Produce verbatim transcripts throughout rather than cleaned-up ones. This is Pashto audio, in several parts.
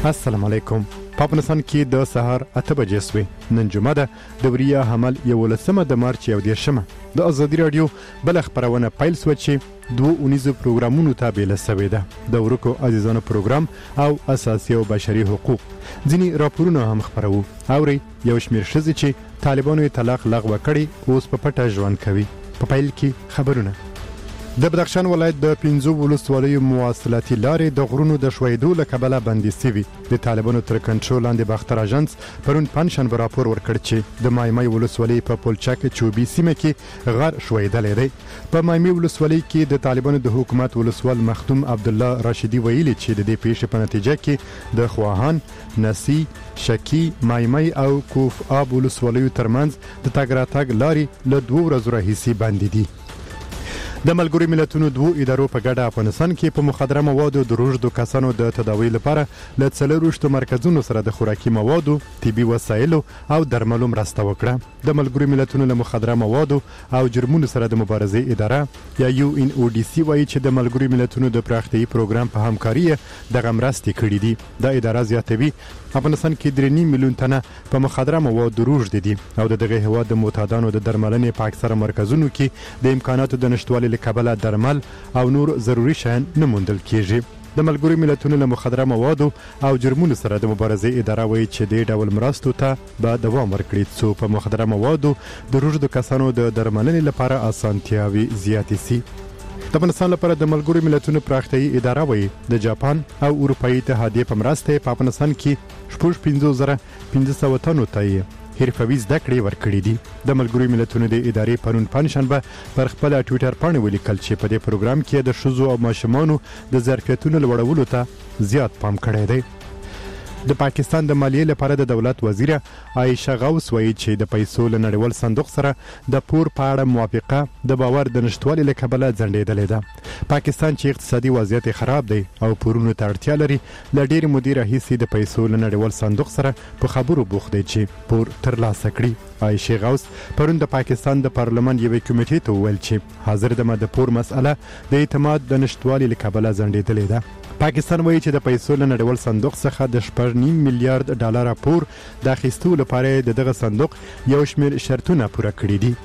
السلام علیکم. په افغانستان کې د سهار اته بجې سوې. نن جمعه ده، د وریا حمل یولسمه د مارچ یو دېرشمه. د ازادي راډیو بل خبرونه پیل سوه چې دوه اونیزو پروګرامونو ته بیله سوې ده. د ورکو عزیزانو پروګرام او اساسي او بشري حقوق. ځینې راپورونه هم خبرو. اوري یو شمېر ښځې چې طالبانو یې طلاق لغوه کړي اوس په پټه ژوند کوي. په پیل کې خبرونه. د بدخشان ولایت د پنځو ولسوالیو مواصلاتي لارې د غرونو د ښویېدو له کبله بندې سوي. د طالبانو تر کنټرول لاندې باختر اژانس پرون پنجشنبه راپور ورکړ چې د مایمای ولسوالۍ په پلچک چوبي سیمه کې غر ښویېدلی دی. په مایمای ولسوالۍ کې د طالبانو د حکومت ولسوال مختوم عبدالله راشدي ویلي چې د دې پیښې په نتیجه کې د خواهان، نسی، شکی، مایمای او کوف آب ولسوالیو ترمنځ د تګ راتګ لارې له دوو ورځو راهیسې بندې دي. د ملګرو ملتونو دوو ادارو په ګډه افغانستان کې په مخدره موادو د روږدو کسانو د تداوی لپاره له څلرویشتو مرکزونو سره د خوراکي موادو، طبي وسایلو او درملو مرسته وکړه. د ملګرو ملتونو له مخدره موادو او جرمونو سره د مبارزې اداره یا یو ان او ډي سي وایي چې د ملګرو ملتونو د پراختیایي پروګرام په همکاري دغه مرستې کړي دي. د اداره زیاتوي افغانستان کې درې نیم میلیون تنه په مخدره موادو روږدي دي او د دغه هېواد د معتادانو د درملنې په اکثره مرکزونو کې د امکاناتو د نشتوالي له کبله درمل او نور ضروري شیان نه موندل کیږي. د ملګرو ملتونو له مخدره موادو او جرمونو سره د مبارزې اداره وایي چې دې ډول مرستو ته به دوام ورکړي څو په مخدره موادو د روږدو کسانو د درملنې لپاره اسانتیاوي زیاتې سي. د افغانستان لپاره د ملګرو ملتونو پراختیایي اداره وایي د جاپان او اروپایي اتحادیې په مرسته په افغانستان کې شپږ پنځوس زره پنځه سوه تنو ته یې حرفوي زده کړې ورکړي دي. د ملګرو ملتونو د ادارې پرون پنجشنبه پر خپله ټویټر پاڼه ولیکل چې په دې پروګرام کې د ښځو او ماشومانو د ظرفیتونو لوړولو ته زیات پام کړی دی. د پاکستان د مالیې لپاره د دولت وزیره عایشه غوث وایي چې د پیسو له نړیوال صندوق سره د پور په اړه موافقه د باور د نشتوالي له کبله ځنډېدلې ده. پاکستان چې اقتصادي وضعیت خراب دی او پورونو ته اړتیا لري، له ډېرې مودې راهیسې د پیسو له نړیوال صندوق سره په خبرو بوخت دی چې پور ترلاسه کړي. عایشه غوث پرون د پاکستان د پارلمان یوې کمیټې ته وویل چې حاضر دمه د پور مسئله د اعتماد د نشتوالي له کبله ځنډېدلې ده. پاکستان وایي چې د پیسو له نړیوال صندوق څخه د شپږ نیم میلیارډ ډالره پور د اخیستو لپاره د دغه صندوق یو شمېر شرطونه پوره کړي دي.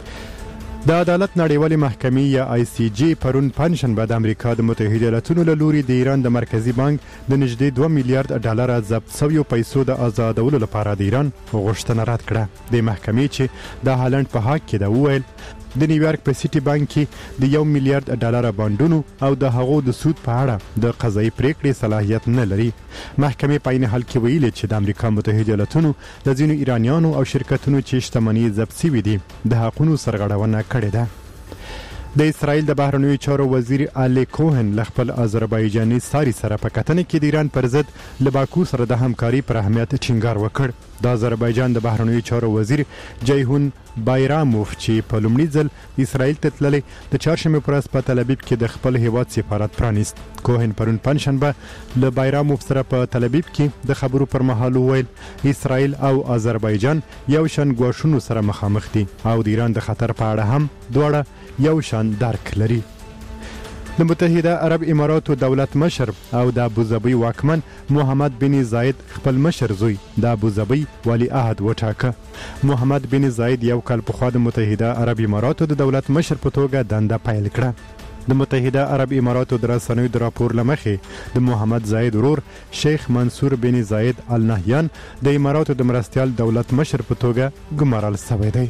د عدالت نړیوالې محکمې یا آی سی جی پرون پنجشنبه د امریکا د متحده ایالاتونو له لوري د ایران د مرکزي بانک د نږدې دوه میلیارډ ډالره ضبط شویو پیسو د آزادولو لپاره د ایران غوښتنه رد کړه. د محکمې چې د هالند په حق کې ده وویل د نیویارک په سیټي بانک کې د یو میلیارډ ډالره بانډونو او د هغو د سود په اړه د قضایي پریکړې صلاحیت نه لري. محکمې په عین حال کې ویلي چې د امریکا متحده ایالاتونو د ځینو ایرانیانو او شرکتونو چې شتمنۍ ضبط شوي دي د حقونو سرغړونه کړې ده. د اسرائیل د بهرنیو چارو وزیر الی کوهن له خپل آذربایجاني ساري سره په کتنه کې د ایران پر ضد له باکو سره د همکاري پر اهمیت ټینګار وکړ. د آذربایجان د بهرنیو چارو وزیر جیهون بایراموف چې په لومړي ځل اسرائیل ته تللی د چهارشنبې په ورځ په تل ابیب کې د خپل هیواد سفارت پرانیست. کوهن پرون پنجشنبه له بایراموف سره په تل ابیب کې د خبرو پر مهال وویل اسرائیل او آذربایجان یو شان ګواښونو سره مخامخ دي او د ایران د خطر په اړه هم دواړه یو شان درک لري. د متحده عرب اماراتو دولت مشر او د ابوظبي واکمن محمد بن زاید خپل مشر زوی د ابوظبي ولی عهد وټاکه. محمد بن زاید یو کال پخوا د متحده عرب اماراتو د دولت مشر په توګه دنده پیل کړه. د متحده عرب اماراتو د رسنیو د راپور له مخې د محمد زاید ورور شیخ منصور بن زاید ال نهیان د اماراتو د مرستیال دولت مشر په توګه ګمارل شوی دی.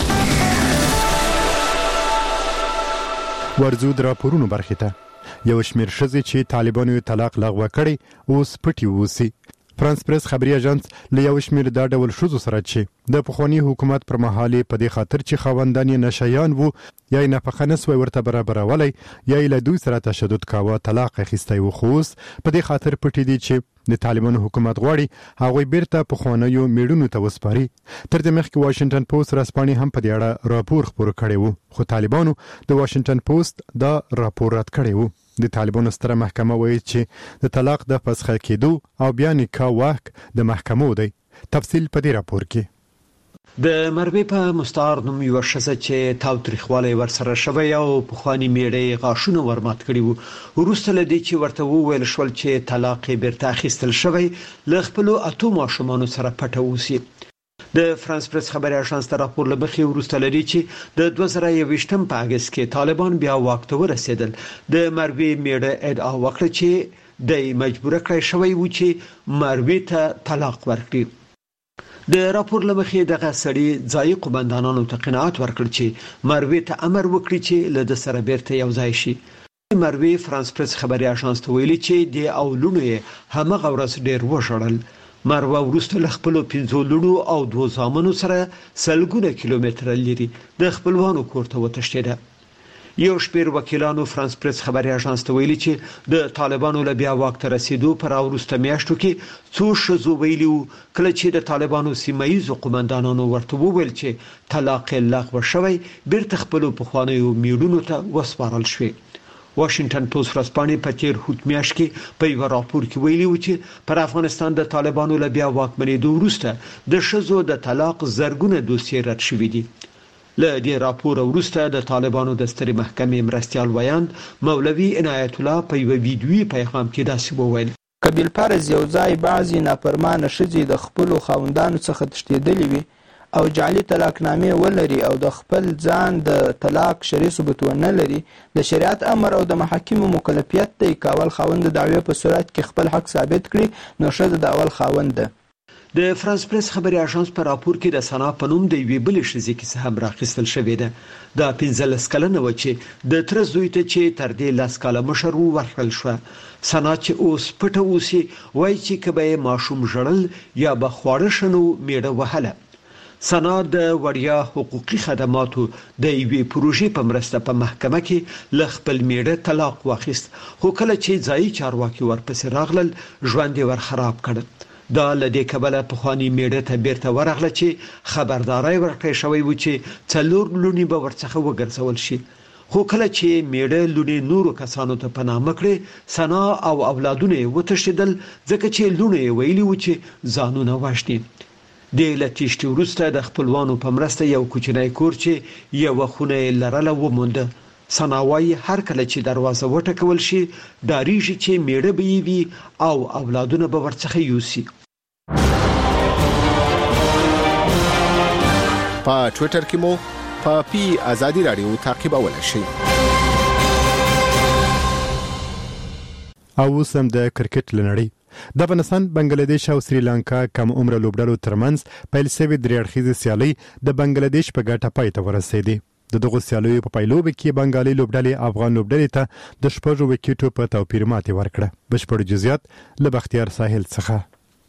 ورځو د راپورونو برخې ته. یو شمېر ښځې چې طالبانو یې طلاق لغوه کړی اوس پټې اوسي. فرانس پریس خبري اژانس له یو شمېر دا ډول ښځو سره چې د پخواني حکومت پر مهال په دې خاطر چې خاوندان یې نشیان وو یا یې نفقه نسوی ورته برابرولی یا یې له دوی سره تشدد کاوه طلاق اخیستی و، خو اوس په دې خاطر پټې دي چې د طالبانو حکومت غواړي هغوی بیرته پخوانیو میړونو ته وسپاري. تر دې مخکې واشنګټن پوسټ ورځپاڼې هم په دې اړه راپور خپور کړی و، خو طالبانو د واشنګټن پوسټ دا راپور رد کړی و. د طالبانو ستره محکمه وایي چې د طلاق د فسخه کېدو او بیا نکاح واک د محکمو دی. تفصیل په دې راپور کې. د مربی په مستعار نوم یو شزه چې تاو تاریخواله ورسره شوی او په خواني میړې غاښونه ورمات کړي وو وروسته لدی چې ورته وویل شول چې طلاق بیرته اخیستل شوی ل خپل اتو ماشومان سره پټه وسی. د فرانس پریس خبري اژانس ته راپور لبخي ورسته لري چې د دوه زره یوویشتم په اگست کې طالبان بیا واک ته ورسېدل. د مربی میړه ادعا وکړه چې د مجبور کړی شوی و چې مربی ته طلاق ورکړي. د راپور لمخې دغه سړي ځای قومندانانو ته قناعت ورکړ چې مروي ته امر وکړي چې له د سره بیرته یو ځای شي. مروي فرانس پریس خبري اژانس ته ویلي چې د اولونو همغه ورځ ډیر وژړل. مروه ورسته له خپل پنځو لونو او دوه زامنو سره سلګونه کیلومتره لري د خپلوانو کور ته وتښتیده. یو شپیر وکیلانو فرانس پریس خبري اژانس ته ویلي چې د طالبانو له بیا واک ته رسیدو پر اورسته میاشتو کې څو شذو ویلو کله چې د طالبانو سیمایي قومندانانو ورته وویل چې طلاق لغوه شوی بیرته خپل په خوانیو میړونو ته وسپارل شوی. واشنگټن پوسټ ورځپاڼې په تیر هوت میاشت کې په یو راپور کې ویلي و چې پر افغانستان د طالبانو له بیا واکمنېدو وروسته د شذو د طلاق زرګونه دوسیې رد شوې دي. له دې راپور وروسته د طالبانو د سترې محکمې مرستيال ویاند مولوي عنایت الله په یو ویډیوي پیغام کې داسې وویل: قبیل فرض یو ځای بعضی نافرمانه ښځې د خپل خاوندانو څخه تښتېدلې وي او جعلي طلاقنامې ولري او د خپل ځان د طلاق شرعي ثبوت ونه لري، د شریعت امر او د محاکمو مکلفیت دی کاول خاوند د دعوی په صورت کې خپل حق ثابت کړي نو ښځه د اول خاوند ده. د فرانس پریس خبري اژانس په راپور کې د سنا په نوم د یوې بلې ښځې کیسه هم راخیستل شوې ده. دا پنځلس کلنه و چې د تر زوی ته چې تر دې لاس کاله مشر ورکړل شو. سنا چې اوس پټه اوسي وایي چې کبه ماشوم جړل یا به خواړه شنو میړه وهله. سنا د وړیا حقوقي خدماتو د یوې پروژې په مرسته په محکمه کې ل خپل میړه طلاق واخیست، خو کله چې ځای چارواکي ورپسې راغلل ژوند یې ور خراب کړ. دا لدې کبله په خواني میړه ته بیرته ورغله چې خبرداري ورکړې شوی و چې څلور لونی به ورڅخه وګرځول شي. خو کله چې میړه لونی نورو کسانو ته پناه مکړي، سنا او اولادونه وتښتیدل ځکه چې لونی ویلي و چې ځانونه واشتي. د لټیشتي ورسته د خپلوانو په مرسته یو کوچنی کور چې یو خونه لرله ومونده. سناوي هر کله چې دروازه وټکول شي داریږي چې میړه به وي او اولادونه به ورڅخه یوسي. په ټوئیټر کې مو په پی ازادي رادیو تعقیبول شي. او سم د کرکټ لنړی د افغانستان، بنگلاديش او سریلانکا کم عمر لوبډلو ترمنځ پیل شوی درې اړخیزه سیالي د بنگلاديش په ګټه پای ته ورسېده. د دغه سیالیو په پایلوب کې بنگالي لوبډلې افغان لوبډلې ته د شپږو وکټو په توپیر ماتې ورکړه. بشپړ جزئیات له بختیار ساحل څخه.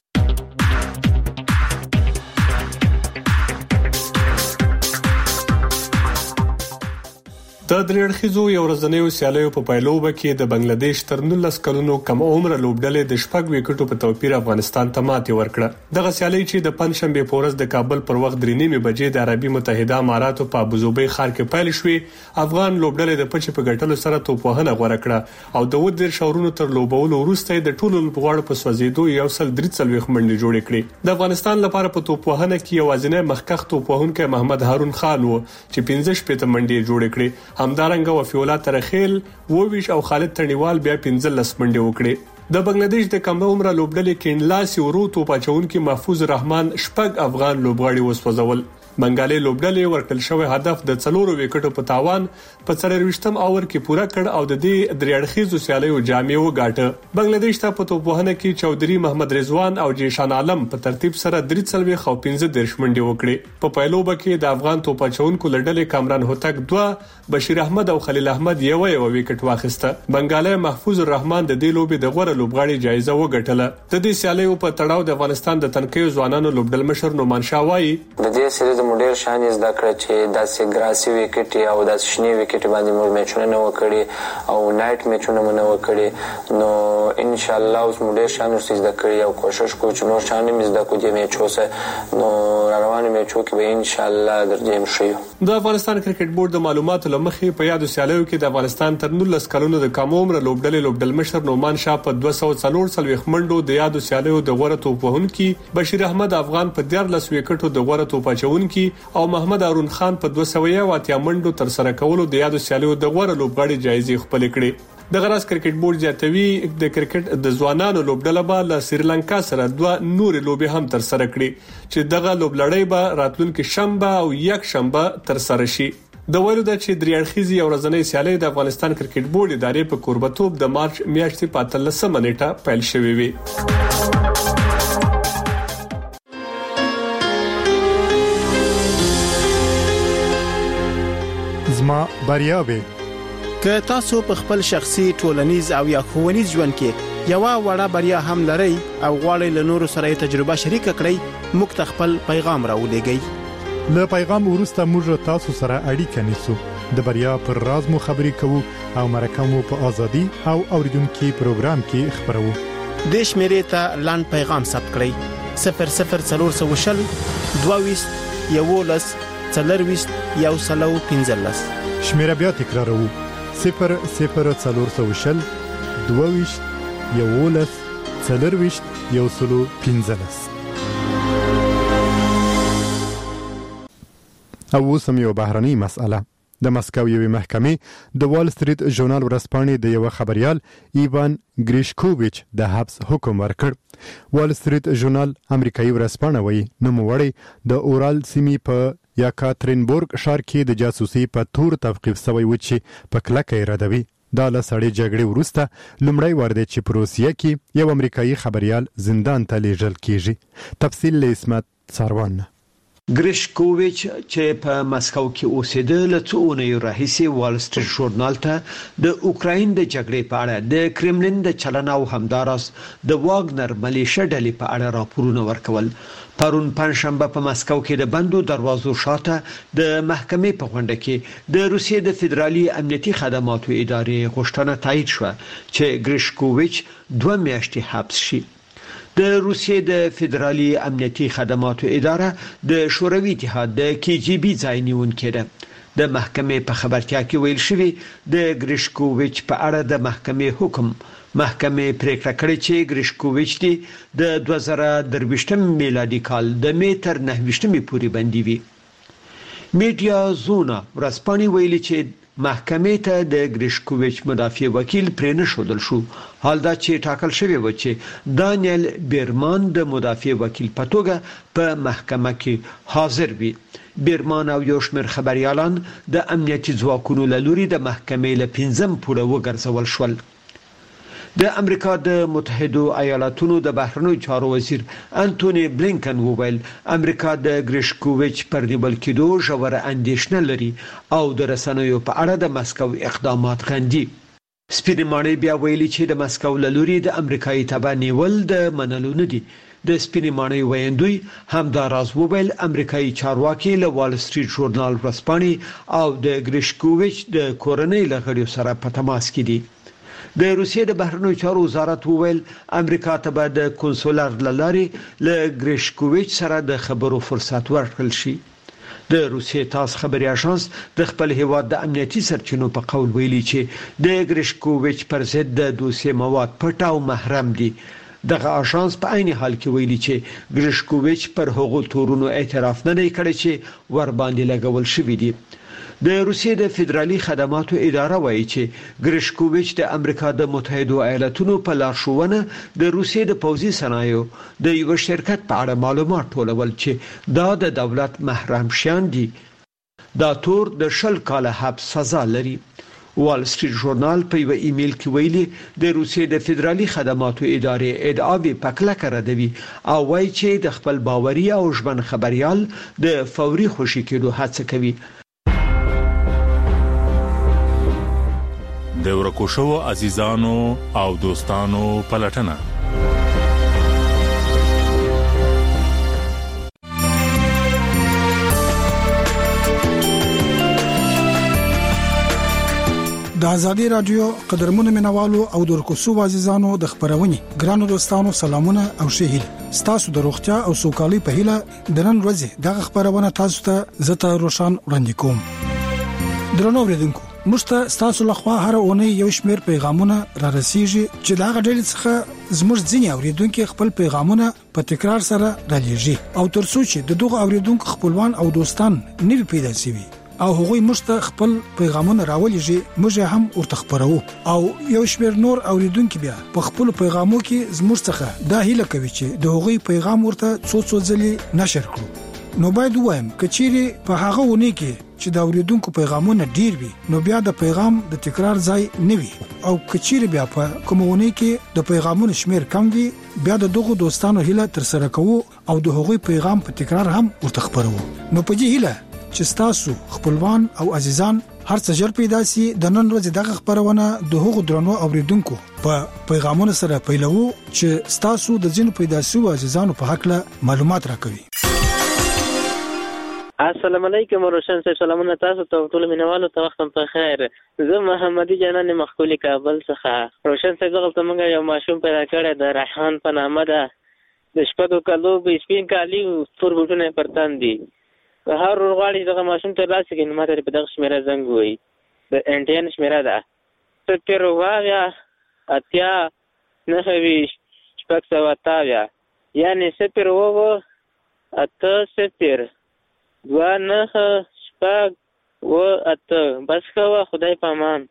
د درې اړخیزو یو ورځنیو سیالیو په پایلوب کې د بنگلاديش تر نولس کلونو کم عمر لوبډلې د شپږ وکټو په توپیر افغانستان ته ماتې ورکړه. دغه سیالي چې د پنځشنبه په ورځ د کابل پر وخت درې نیمه بجې د عربي متحده اماراتو په ابوظبي ښار کې پیل شوې، افغان لوبډلې د پچ په ګټلو سره توپوهنه غوړه کړه او د ودر شاورونو تر لوبولو وروسته د ټولو لوبغاړو په سوځېدو یو سل درې څلويخ منډې جوړې کړې. د افغانستان لپاره په توپوهنه کې یوازینی مخکخ توپوهونکی محمد هارون خان و چې پنځه شپږ منډې جوړې کړې. همدارنګه وفیولا ترخیل وویش او خالد تڼیوال بیا پنځه لس منډې وکړې. د بنگلاديش د کم عمر لوبډلې کې انلاس ورو توپ اچونکي محفوظ رحمان شپږ افغان لوبغاړي وسوځول. بنگالي لوبډلې ورکړل شوی هدف د څلورو وکټو په تاوان په څلورويشتم اوور کې پوره کړ او د دې درې اړخیزو سیالیو جامې وګاټه. بنگلاديش ته په توپوهنه کې چودري محمد رضوان او جیشان عالم په ترتیب سره درې څلويخ او پنځه دیرش منډې وکړې. په پایلوب کې د افغان توپ اچونکو لړډلې کامران هوتک دوه، بشیر احمد او خلیل احمد یو یو وکټ واخیسته. بنگالي محفوظ الرحمن د دې لوبې د غوړه لوبغاړي جایزه وګټله. د دې سیالیو په تړاو د افغانستان د تنکیو ځوانانو لوبډل مشر نومان شاه وایي: د دې سیریز مډیر شان زده کړ چې داسې ګراسي وکټي او داسې شنی وکټي باندې موږ میچونه نه وکړي او نایټ میچونه نه وکړي. نو ان شاء الله اوس مډیر شان ورسې زده کړی او کوشش کوو چې نور شان مې زده کوو د میچو سره نو روان میچو کې به ان شاء الله درځم شي. د افغانستان کرکټ بورډ د معلوماتو لمخې په یادو سیالیو کې د افغانستان تر نولس کلونو د کم عمر لوبډلې لوبډل مشر نومان شاه په دوه سوه څلور څلويخ منډو د یادو سیالیو د غوړه توپ وهونکي، بشیر احمد افغان په دیارلس وکټو د غوړه توپ اچونکي ګټونکي او محمد هارون خان په دوه سوه یو اتیا منډو تر سره کولو د یادو سیالیو د غوړه لوبغاړي جایزې خپل کړې. د غراس کرکټ بورډ زیاتوي د کرکټ د ځوانانو لوبډله به له سریلانکا سره دوه نور لوبي هم تر سره کړي چې دغه لوبلړۍ به راتلونکي شنبه او یک شنبه تر سره شي. د ویلو د چې درې اړخیزي او ورځنۍ سیالۍ د افغانستان کرکټ بورډ ادارې په کوربتوب د مارچ میاشتې په اتلسمه نیټه پیل شوې وي. زما بریاوي که تاسو په خپل شخصي ټولنیز او یا ښوونیز ژوند کې یو وړه بریا هم لرئ او غواړئ له نورو سره تجربه شریک کړئ، موږ ته خپل پیغام راولېږئ. له پیغام وروسته موږ تاسو سره اړیکه نیسو، د بریا پر راز مو خبرې کوو او مرکه مو په ازادي او اوریدونکو پروګرام کې خبرو. د شمیرې ته لاند پیغام ثبت کړئ: صفر صفر څلور سوه شل دوه ویشت یولس څلرویشت یو سلو پنځلس. شمیره بیا تکراروو: صفر صفر څلور سوه شل دوه ویشت یولس څلرویشت یو سلو پنځلس. او اوس هم یو بهرنۍ مسأله. د مسکو یوې محکمې د وال سټریټ ژورنال ورځپاڼې د یو خبريال ایوان ګریشکوویچ د حبس حکم ورکړ. وال سټریټ ژورنال امریکایي ورځپاڼه وایي نوموړی د اورال سیمې په یاکاترینبورګ ښار کې د جاسوسي په تور توقیف شوی و چې په کلکه یې ردوي. دا له سړې جګړې وروسته لومړی وار دی چې په روسیه کې یو امریکایي خبريال زندان ته لیږل کیږي. تفصیل له اسمت سروان. ګریشکوویچ چې په مسکو کې اوسېده له څو اونیو راهیسې وال سټریټ ژورنال ته د اوکراین د جګړې په اړه د کرملین د چلن او همداراز د واګنر ملیشه ډلې په اړه راپورونه ورکول. پرون پنځشنبه په مسکو کې د بندو دروازو شاته د محکمې په غونډه کې د روسیې د فدرالي امنیتي خدماتو ادارې غوښتنه تایید شوه چې ګریشکوویچ دوه میاشتې حبس شي. د روسیې د فدرالي امنیتي خدماتو اداره د شوروي اتحاد د کی جی بی ځای نیونکې ده. د محکمې په خبرتیا کې ویل شوی د ګریشکوویچ په اړه د محکمې حکم محکمې پریکړه کړې چې ګریشکوویچ دی د دوه زره درویشتم میلادي کال د مې تر نهه ویشتمې پورې بندي وي. میډیا زونا ورځپاڼې ویلي چې محکمې ته د ګریشکوویچ مدافع وکیل پرې نه ښودل شو، حال دا چې ټاکل شوی و چې دانیل بیرمان د مدافع وکیل په توګه په محکمه کې حاضر وي. بیرمان او یو شمېر خبريالان د امنیتي ځواکونو له لوري د محکمې له پنځم پوړه وګرځول شول. د امریکا د متحده ایالاتونو د بهرنیو چارو وزیر انټونی بلینکن وویل امریکا د ګریشکوویچ پر نیول کېدو ژوره اندېښنه لري او د رسنیو په اړه د مسکو اقدامات غندي. سپینمانې بیا ویلي چې د مسکو له لوري د امریکایي تبع نیول د منلو نه دي. د سپینمانې ویندوی همداراز وویل امریکایي چارواکي له وال سټریټ ژورنال ورځپاڼې او د ګریشکوویچ د کورنۍ له غړیو سره په تماس کې دي. د روسیې د بهرنیو چارو وزارت وویل امریکا ته به د کنسولر لارې له ګریشکوویچ سره د خبرو فرصت ورکړل شي. د روسیې تاس خبري اژانس د خپل هیواد د امنیتي سرچینو په قول ویلي چې د ګریشکوویچ پر ضد د دوسیې مواد پټ او محرم دي. دغه اژانس په عین حال کې ویلي چې ګریشکوویچ پر هغو تورونو اعتراف نه کړی چې ور باندې لګول شوی دي. د روسیې د فدرالي خدماتو اداره وایي چې ګریشکوویچ د امریکا د متحده ایالاتونو په لارښوونه د روسیې د پوځي صنایعو د یو شرکت په اړه معلومات ټولول چې دا د دولت محرم شیان دي. دا تور د شل کاله حبس سزا لري. وال سټریټ ژورنال په یو ایمیل کې ویلي د روسیې د فدرالي خدماتو ادارې ادعاوې په کلکه ردوي او وایي چې د خپل باوري او ژمن خبريال د فوري خوشي کېدو هڅه کوي. د ورکو شو عزیزانو او دوستانو پلټنه. د ازادي رادیو قدرمنو منوالو او د ورکو شو عزیزانو د خبرونې ګرانو دوستانو سلامونه او ښه هیله ستاسو د روغتیا او سوکالي په هیله د نن ورځې د خبرونه تاسو ته زته روشن وړاندې کوم. درنو اوریدونکو مشته ستاسو لخوا هر اونۍ یو شمېر پیغامونه را رسیږي چې دا غډل څخه زموږ ځینې اوریدونکو خپل پیغامونه په تکرار سره را لېږي او ترڅو چې د دغه اوریدونکو خپلوان او دوستان نوي پیدا شي او هغوی مشته خپل پیغامونه راولېږي موږ هم ورته خبرو او یو شمېر نور اوریدونکو بیا په خپل پیغامو کې زموږ څخه دا هیله کوي چې د هغوی پیغام ورته څو څو ځلې نشر کړو. نو باید وایم کچيري په هغه ونی کې چې د اوریدونکو پیغامونه ډیر وي نو بیا د پیغام د تکرار ځای نه وي او کچيري بیا په کومونی کې د پیغامونو شمیر کم وي بیا د دغه دوستانو هیله تر سره کوو او د هغوی پیغام په تکرار هم ورته خبرو. نو په دې هیله چې تاسو خپلوان او عزیزان هر څه جر پیدا سي د نن ورځې دغه خبرونه د هغو درنو اوریدونکو په پیغامونو سره پیلوو چې تاسو د ځینو پیدا سو عزیزانو په حق له معلومات راکوي. السلام علیکم روشن صاحب، سلامونه تاسو ته ټول مینوالو ته وختم په خیر. زه محمدي جنان مخکولي کابل څخه. روشن صاحب دغه موږ یو ماشوم پیدا کړی د ریحان په نامه ده. د شپږو کالو به سپین کالي تور بوټونه پرتان دي. هر ورغاړي دغه ماشوم ته راسي کې ماته په دغه شمیره زنګ وي د انټین شمیره ده صفر وایا اتیا نهوي شپږ سوه اتاویا یعنی صفر وو اته صفر دوه نهه شپږ و اته. بس کوه خدای پامان.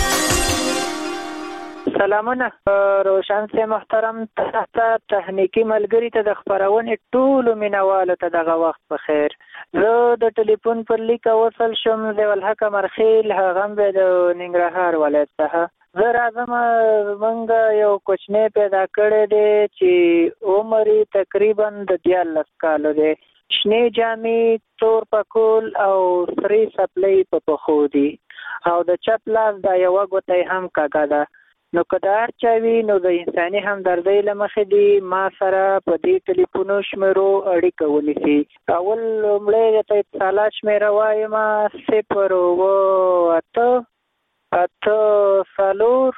سلامونه روشن سي محترم تاسو تخنیکی ملګری ته د خبرونې ټولو مینوالو ته دغه وخت په خیر. زه د ټلیفون پر لیک وصل شم د ولحق مرخیل هغه به د ننګرهار ولایت څخه. زه راځم موږ یو کوچنی پیدا کړی دی چې عمر تقریبا د دیارلس کالو دی. شنې جامې تور پکول او سری سپلۍ په پښو دي او د چپ لاس دا یوه ګوته هم کږه ده. نو که د هر چا وي نو د انساني همدردۍ له مخې دي ما سره په دې ټلیفونو شمیرو اړیکه ونیسي. اول لومړی درته اتصالات شمیره وایم صفر اووه اته اته څلور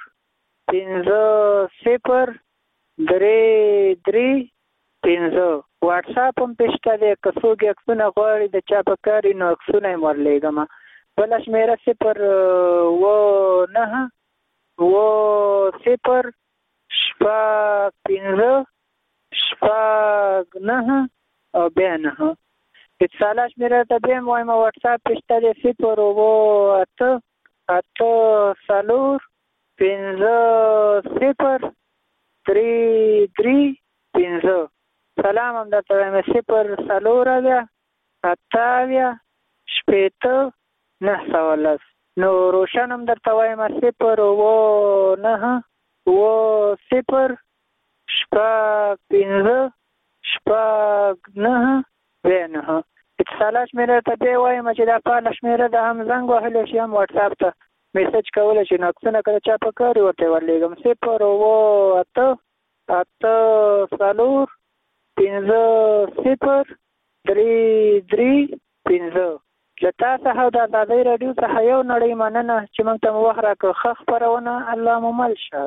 پنځه صفر درې درې پنځه. واټساپ هم پېشته دی که څوک عکسونه غواړي د چا په کار وي نو عکسونه یې ورلیږم. بله شمیره صفر اووه نهه اووه صفر شپږ پنځه شپږ نهه او بیا نهه. اتصالات شمیره ته بیا هم وایم واټساپ پېشته دی صفر اووه اته اته څلور پنځه صفر درې درې پنځه. سلام هم درته وایم صفر څلور اویا اته اویا شپېته نهه سوه لس. نو روشن هم درته وایم صفر اووه نهه اووه صفر شپږ پنځه شپږ نهه بیا نهه. اتصالات شمیره ته بیا وایم چې دا فعاله شمیره ده هم زنګ وهلی شي هم واټساپ ته میسج کولی شي نو عکسونه که د چا په کار وي ورته ورلیږم. صفر اووه اته اته څلور پنځه صفر درې درې پنځه. له تا څخه د ازادۍ راډیو څخه یو نړۍ مننه چې موږ ته مو وخت راکړ. ښه خپرونه الله مو مل شه.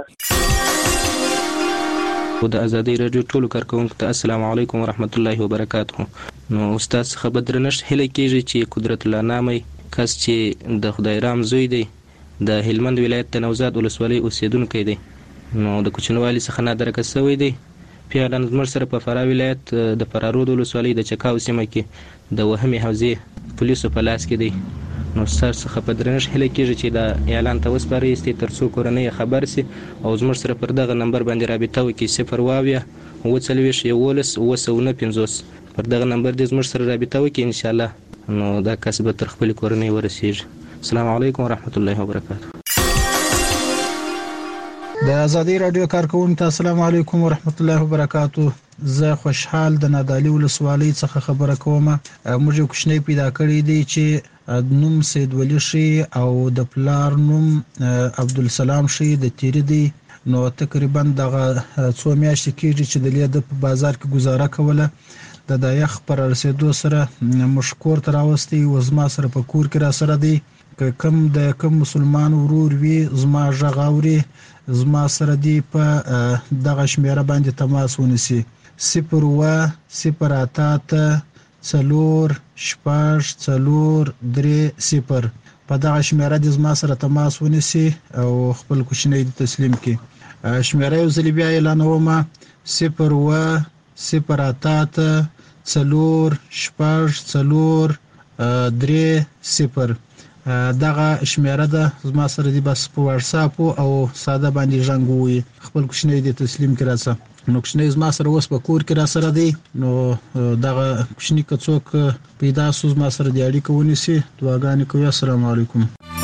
د ازادۍ راډیو ټولو کارکوونکو ته السلام علیکم ورحمت الله وبرکاته. نو استاد څخه به درنښت هیله کېږي چې قدرت الله نامي کس چې د خدای رام زوی دی د هلمند ولایت د نوزاد ولسوالۍ اوسیدونکی دی نو د کوچنوالي څخه نادرکه شوی دی. پیاله زموږ سره په فراه ولایت د فرارود ولسوالۍ د چکاو سیمه کې د وهمي حوزې پولیسو په لاس کې دی. نو ستاسو څخه په درنښت هیله کېږي چې دا اعلان ته وسپارئ تر څو کورنۍ خبر سي او زموږ سره پر دغه نمبر باندې رابطه وکړي صفر واویا اووه څلوېښت یولس اووه سوه نه پنځوس. پر دغه نمبر دې زموږ سره رابطه وکړي انشاءالله نو دا کس به تر خپلې کورنۍ ورسیږي. السلام علیکم ورحمت الله وبرکاته. د ازادۍ راډیو کارکوونکو ته السلام علیکم ورحمت الله وبرکاته. زه خوشحال د نادعلي ولسوالۍ څخه خبره کوم. موږ یو کوچنی پیدا کړی دی چې نوم سید ولی شي او د پلار نوم عبدالسلام شي د تیری دی. نو تقریبا دغه څو میاشتې کېږي چې د لیده په بازار کې گزاره کوله. د د یخ پر رسیدو سره مشکور ته راوستی و زما سره په کور کې را سره دی. که کم د کم مسلمان ورور وي زما غږ اوري زما سره دی په دغه شمیره باندې تماس ونیسي. صفر اووه صفر اته اته څلور شپږ څلور درې صفر. په دغه شمیره د زما سره تماس ونیسي او خپل کوچنی تسلیم کړي. شمیره یو ځل بیا اعلانوم: صفر اوه صفر اته څلور شپږ څلور درې صفر. دغه شمیره ده، زما سره دی بس په واتساپ او ساده باندې ژوند وي. خپل کوچنی د تسلیم کړه څه نو کوچنی زما سره اوس په کور کې را سره دی، نو دغه کوچنی که څوک پیدا سو زما سره دی اړیکه ونیسي. دعاګانې کوي. السلام علیکم.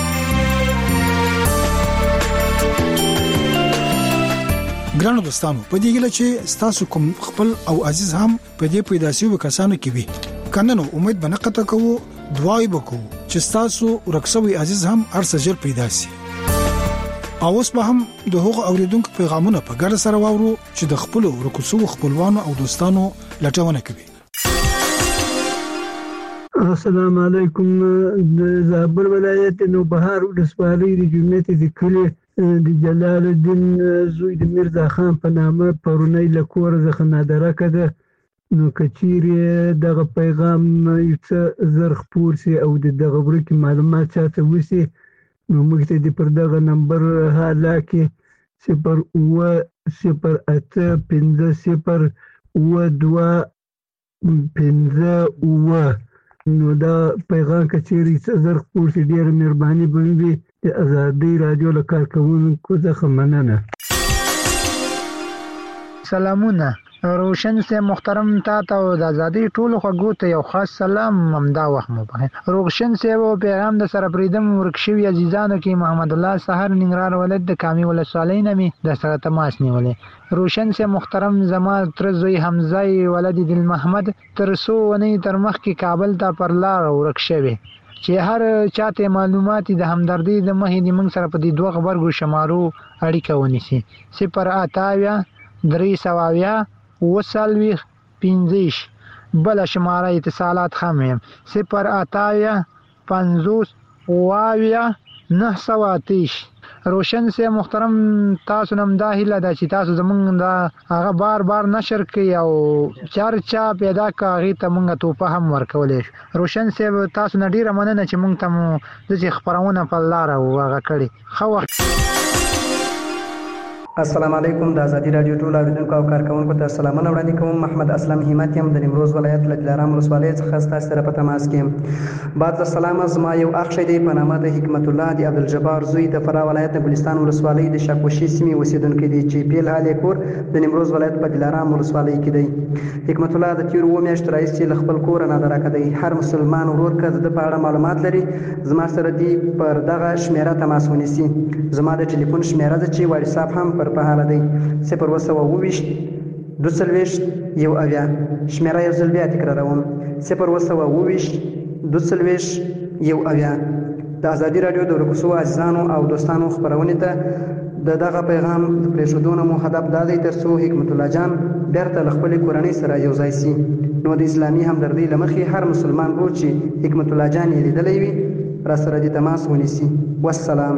ګرانو دوستانو، په دې ګله چې تاسو کوم خپل او عزیز هم په دې پیداسیو کسانو کې وي کنه، نو امید بنه قطه کوو، دعای وکړو چې تاسو ورکسوي عزیز هم ارسجر پیدا سي. اوس به هم د هغو اوریدونکو پیغامونه په ګډه سره واورو چې د خپل ورکوسو خپلوانو او دوستانو لټونه کوي. السلام علیکم. د زابل ولایت نوبهار ولسوالۍ د جمعیت د کلی د جلال الدین زوی د میرزا خان په نامه پرونی له کوره څخه نادرکه ده، نو کچیرې دغه پیغام یو څه زر خپور سي او د دغه ورکې معلومات چاته وسي، نو موږ ته د پر دغه نمبر حالا کې صفر اوه صفر اته پنځه صفر اوه دوه پنځه اوه، نو دا پیغام کچیرې څه زر خپور سي ډېره مهرباني به وي. د ازادۍ راډیو له کارکوونکو څخه مننه. سلامونه. روشن سے محترم تا ته د ازادۍ ټولو خواږو ته یو خاص سلام همدا وخت مو په روشن سے و پیغام د سره پریدم ورکشوي عزیزانو کې محمد الله سحر ننګرهار ولایت د کامي ولسوالۍ نامي د سره تماس نیولې. روشن سے محترم زما تر زوی حمزه ولد دل محمد تر سو ونی تر مخ کې کابل ته پر لار ورکشوي چې هر چاته معلومات د همدردی د مهې د موږ سره په دې دوه خبرګو شمارو اړیکه ونیسي. صفر اتاویا درې سواویا وسلوي پنځیش. بل شماره اتصالات خمیم صفر اتاویا پنځوس واویا نه سوه اتیش. روشن سے محترم تاسو نم دا هیله ده چې تاسو زمونږ دا هغه بار بار نشر کړئ او چرچا پیدا کړئ ته مونږ توپه هم ورکولې. روشن سے تاسو نه ډیره مننه چې مونږ ته مو د خبرونه په لار او هغه کړی. خو السلام علیکم. د ازادي رادیو ټول اوریدونکو او کارکونکو ته سلامونه وړاندې کوم. محمد اسلم همت یم د نیمروز ولایت له دلارام ولسوالۍ څخه ستاسو سره په تماس کې یم. بعد السلام. زما یو اخ شی دی په نامه د حکمت الله د عبدالجبار زوی د فراه ولایت د ګلستان ولسوالۍ د شاکوشي سیمې اوسیدونکی دی چې پیل حال کور د نیمروز ولایت په دلارام ولسوالۍ کې دی. حکمت الله د تیر و میاشتو راهیسې له خپل کور نه درکه دی. هر مسلمان ورور که د په اړه معلومات لري زما سره دی پر دغه شمیره تماس ونیسي. زما د ټلیفون شمیره ده چې واتساپ هم پر په حاله دی: صفر اوه سوه اوویشت دوه څلوېښت یو اویا. شمیره یو ځل بیا تکراروم: صفر اوه سوه اوویشت دوه څلوېښت یو اویا. د ازادي راډیو د ورکوسو عزیزانو او دوستانو خپرونې ته د دغه پیغام د پرېښودو نه مو هدف دا دی تر څو حکمت الله جان بیرته له خپلې کورنۍ سره یو ځای سي. نو د اسلامي همدردۍ له مخې هر مسلمان ورور چې حکمت الله جان یې لیدلی وي را سره د تماس ونیسي. والسلام.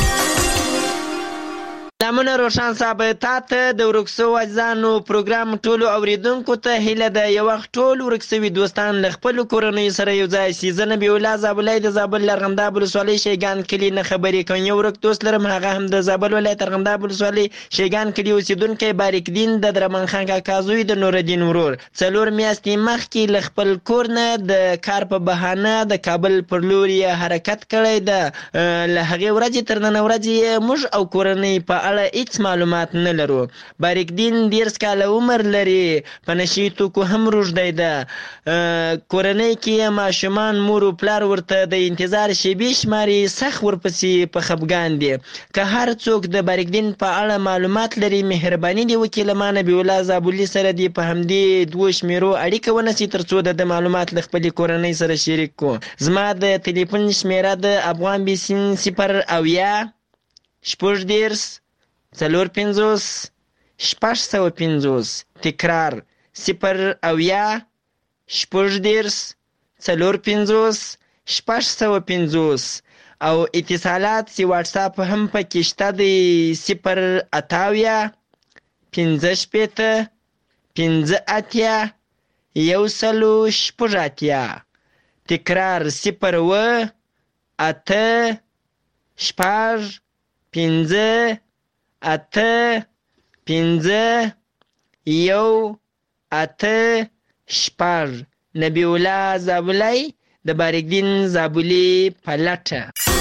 سلامونه روشن صاحب، تا ته د ورکسو عزیزانو پروګرام ټولو اوریدونکو ته هیله ده یو وخت ټول ورکسوي دوستان له خپلو کورنیو سره یو ځای شي. زه نبي الله زابلۍ د زابل ارغنداب ولسوالۍ شیګان کلي نه خبرې کوم. یو ورک دوست لرم، هغه هم د زابل ولایت ارغنداب ولسوالۍ شیګان کلي اوسیدونکی بارک دین د درمن خان کاکا زوی د نورالدین ورور. څلور میاشتې مخکې له خپل کور نه د کار په بهانه د کابل پر لور یې حرکت کړی ده. له هغې ورځې تر نن ورځې موږ او کورنۍ په اړه هیڅ معلومات نه لرو. بارک دین ډېر کاله عمر لري، په نشي توکو هم روږدی ده. کورنۍ کې ماشومان مور او پلار ورته د انتظار شیبې شماري، سخت ورپسې په خفګان دي. که هر څوک د بارک دین په اړه معلومات لري مهرباني دې وکړي له ما نبي الله زابلي سره دې په همدې دوو شمیرو اړیکه ونیسي تر څو د معلومات له خپلې کورنۍ سره شریک کړو. زما د تلیفون شمیره د افغان بیسین صفر اویا شپږ دېرش څلور پنځوس شپږ سوه پنځوس. تکرار: صفر اویا شپږ دېرش څلور پنځوس شپږ سوه پنځوس. او اتصالات سی واتساپ هم پکې شته دی: صفر اتاویا پنځه شپېته پنځه اتیا یو سلو شپږ اتیا. تکرار: صفر اوه اته شپږ پنځه اته پنځه یو اته شپږ. نبی الله زابلی د بارکدین زابلی په لټه.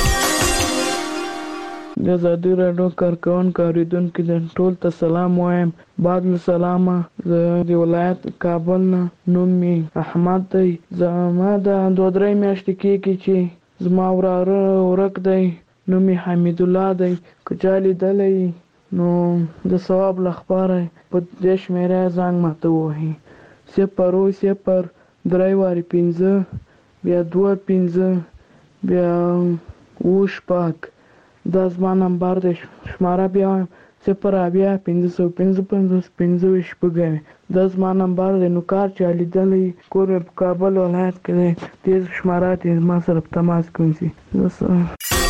د ازادي راډیو کارکوونکو اورېدونکو د ټول ته سلام وایم. بعد له سلامه زه د ولایت کابل نه، نوم مې احمد دی. زما د دوه درې میاشتې کېږي چې زما وراره ورک دی، نوم یې حمید الله دی. که چا لیدلی نو د ثواب لپاره په دې شمېره زنګ ماته ووهي: صفر اووه صفر درې وارې پنځه بیا دوه پنځه بیا اووه شپږ. دا زما نمبر دی. شماره بیا وایم: صفر اویا پنځه سوه پنځه پنځوس پنځه ویشت شپږ. دا زما نمبر دی. نو کار چا لیدلی، کور مې په کابل ولایت کې دی، دې شماره ته ما سره په تماس کې ونیسي.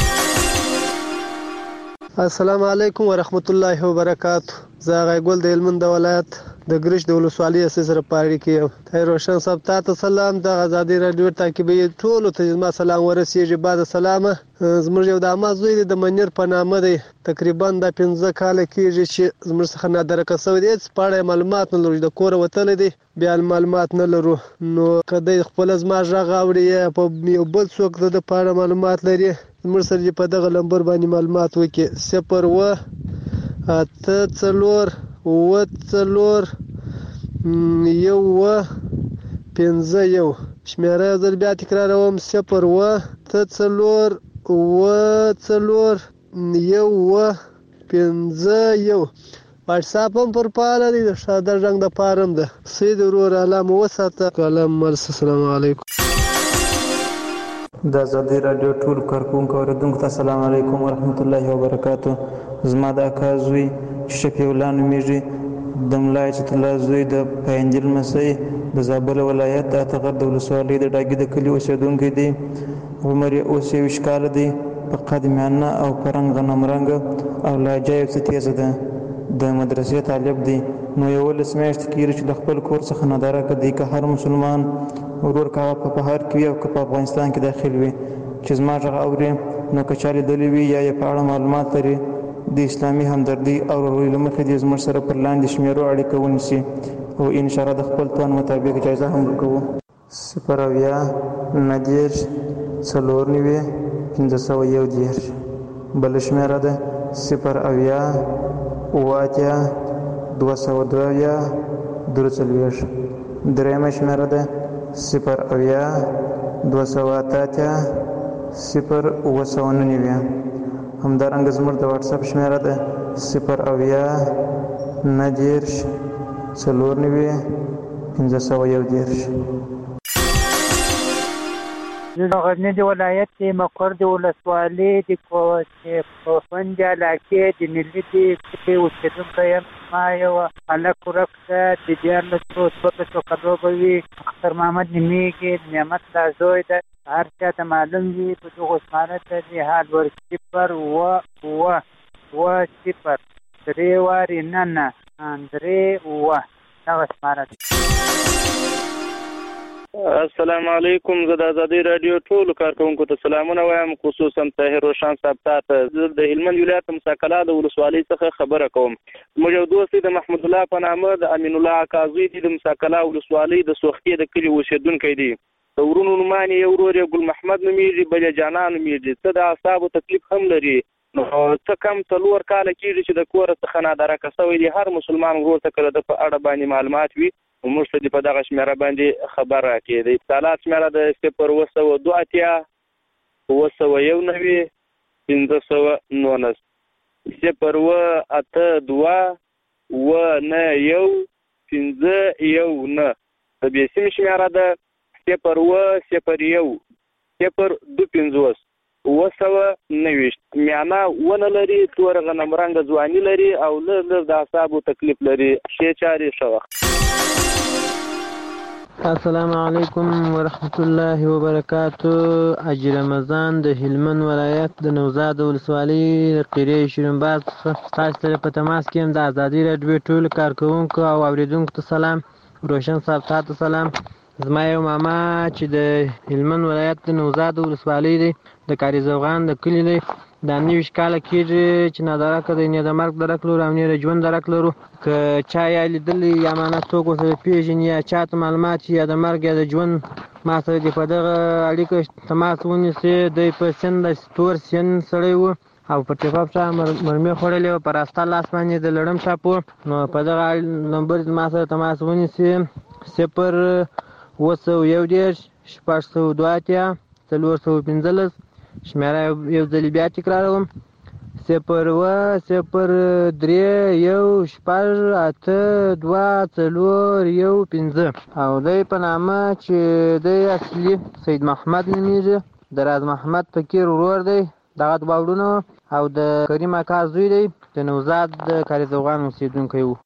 السلام علیکم ورحمت الله وبرکاتہ. زه غیګل د هلمند ولایت د ګرش د ولسوالۍ اسې سره پاړی کې یم. طاهر روشن صاحب ته سلام. د ازادي راډیو تعقیبي ټولو ته زما سلام ورسیږي. بعد سلامه زموږ یو د اما زوی دی، د منیر په نامه دی. تقریبا د پنځه کاله کېږي چې زموږ څخه نادرکه شوی دی. هېڅ په اړه معلومات نه لرو. د کوره وتلی دی، بیا معلومات نه لرو. نو که دی خپله زما غږ اوري یا په یو بل څوک د ده په اړه معلومات لري، زموږ سره دې په دغه نمبر باندې معلومات وکړي: صفر اووه اته څلور اووه څلور یو اووه پنځه یو. شمېره یو ځل بیا تکراروم: صفر اووه اته څلور اووه څلور یو اووه پنځه یو. واټساپ هم پر فعاله دی، د ساده رنګ دپاره هم ده. سید ورور الله مو وساته. کلام مرسه. السلام علیکم. د ازادي راډیو ټول کارکوونکو اورېدونکو ته السلام علیکم ورحمت الله وبرکاتو. زما د اکا زوی چې شفیع الله نومیږي، د ملا عزت الله زوی د پاینجل لمسی، د زابل ولایت د اتغر د ولسوالۍ د ډاګي د کلي اوسېدونکی دی. عمر یې اوس یویشت کاله دی. په قد میانه او په رنګ غنم رنګه او لهجه یې څه تیزه ده. د مدرسې طالب دی. نو یولس میاشتې کېږي چې له خپل کور څخه نادرکه دی. که هر مسلمان ورور که په بهر کې وي او که په افغانستان کې داخل وي چې زما غږ اوري، نو که چا لیدلی وي یا یې په اړه معلومات لري، د اسلامي همدردۍ او ورورۍ له مخې دې زموږ سره پر لاندې شمېرو اړیکه ونیسي او انشاءالله د خپل توان مطابق جایزه هم ورکوو: صفر اویا نهه دېرش څلور نوي پنځه سوه یو دېرش. بله شمېره ده: صفر اویا اووه اتیا دوه سوه دوه اویا درې څلوېښت. درېیمه شمېره ده: صفر اویا دوه سوه اته اتیا صفر اووه سوه نهه نوي. همدارنګه زموږ د واټساپ شمېره ده: صفر اویا نهه دېرش څلور نوي پنځه سوه یو دېرش. زه د غزني د ولایت د مقر د ولسوالۍ د کوفند علاقې د ملي د کوټې اوسېدونکی یم. ما یو هلک ورک ده، د دیارلسو څوارلسو کلو به وي. اختر محمد نومېږي، د نعمت الله زوی ده. هر چا ته معلوم وي په دغو شماره ته د حال ور صفر اووه اووه اووه صفر درې وارې نه نه درې اووه. دغه شماره ده. السلام علیکم. زه د ازادي راډیو ټولو کارکوونکو ته سلامونه وایم، خصوصا طاهر روشن صاحب ته. زه د هلمند ولایت مساکلا د ولسوالۍ څخه خبره کوم. موږ یو دوست دی د محمود الله په نامه، د امین الله اکازوی دی، د مساکلا ولسوالۍ د سوختي د کلي اوسېدونکی دی. د ورونو نومان یې یو ورور یې ګل محمد نومیږي، بل یې جانان نومیږي. څه د اعصابو تکلیف هم لري. نو څه کم څلور کاله کېږي چې د کوره څخه نادرکه شوی دی. هر مسلمان ورور ته که د ده په اړه باندې معلومات وي، موږ ته دې په دغه شمېره باندې خبر راکړي. د اتصالات شمېره د صفر اووه سوه دوه اتیا اووه سوه یو نوي پنځه سوه نولس. صفر اووه اته دوه اووه نهه یو پنځه یو نهه. د بیسیم شمېره ده صفر اووه صفر یو صفر دوه پنځوس اووه سوه نهویشت. میانه ونه لري، تور غنم رنګه ځواني لري او لږ لږ د اعصابو تکلیف لري. ښې چارې ښه وخت. السلام علیکم ورحمت الله وبرکاتو. حاجي رمضان د هلمند ولایت د نوزاد ولسوالۍ قریه شیرینباز تاسو سره په تماس کې یم. د ازادي راډیو ټولو کارکوونکو او اوریدونکو ته سلام. روشن صاحب ته سلام. زما یو ماما چې د هلمند ولایت د نوزاد ولسوالۍ دی د کاري زوغان د کلي دی دا نویشت کاله کېږي چې نادرکه دی نه د مرګ درک لرو او نه د ژوند درک لرو که چا یا لیدلی یا معنی څوک ورسره پېژني یا چاته معلومات یا د مرګ یا د ژوند ما سره دې په دغه اړیکه تماس ونیسي. دی په سن د تور سن سړی و او په ټیپاپ چا مرمۍ خوړلې وه په راسته لاس باندې د لړم ټاپ و. نو په دغه نمبر ما سره تماس ونیسي صفر اووه سوه یو دېرش شپږ سوه دوه اتیا څلور سوه پنځلس شمېره یو ځلې بیا تکراروم صفر اووه صفر درې یو شپږ اته دوه څلور یو پنځه. او دی په نامه چې دی اصلي سید محمد نومیږي د راز محمد فقیر ورور دی دغه دوه وړونه او د کریم اکا زوی دی د نوزاد د کاري زوغان اوسېدونکی و.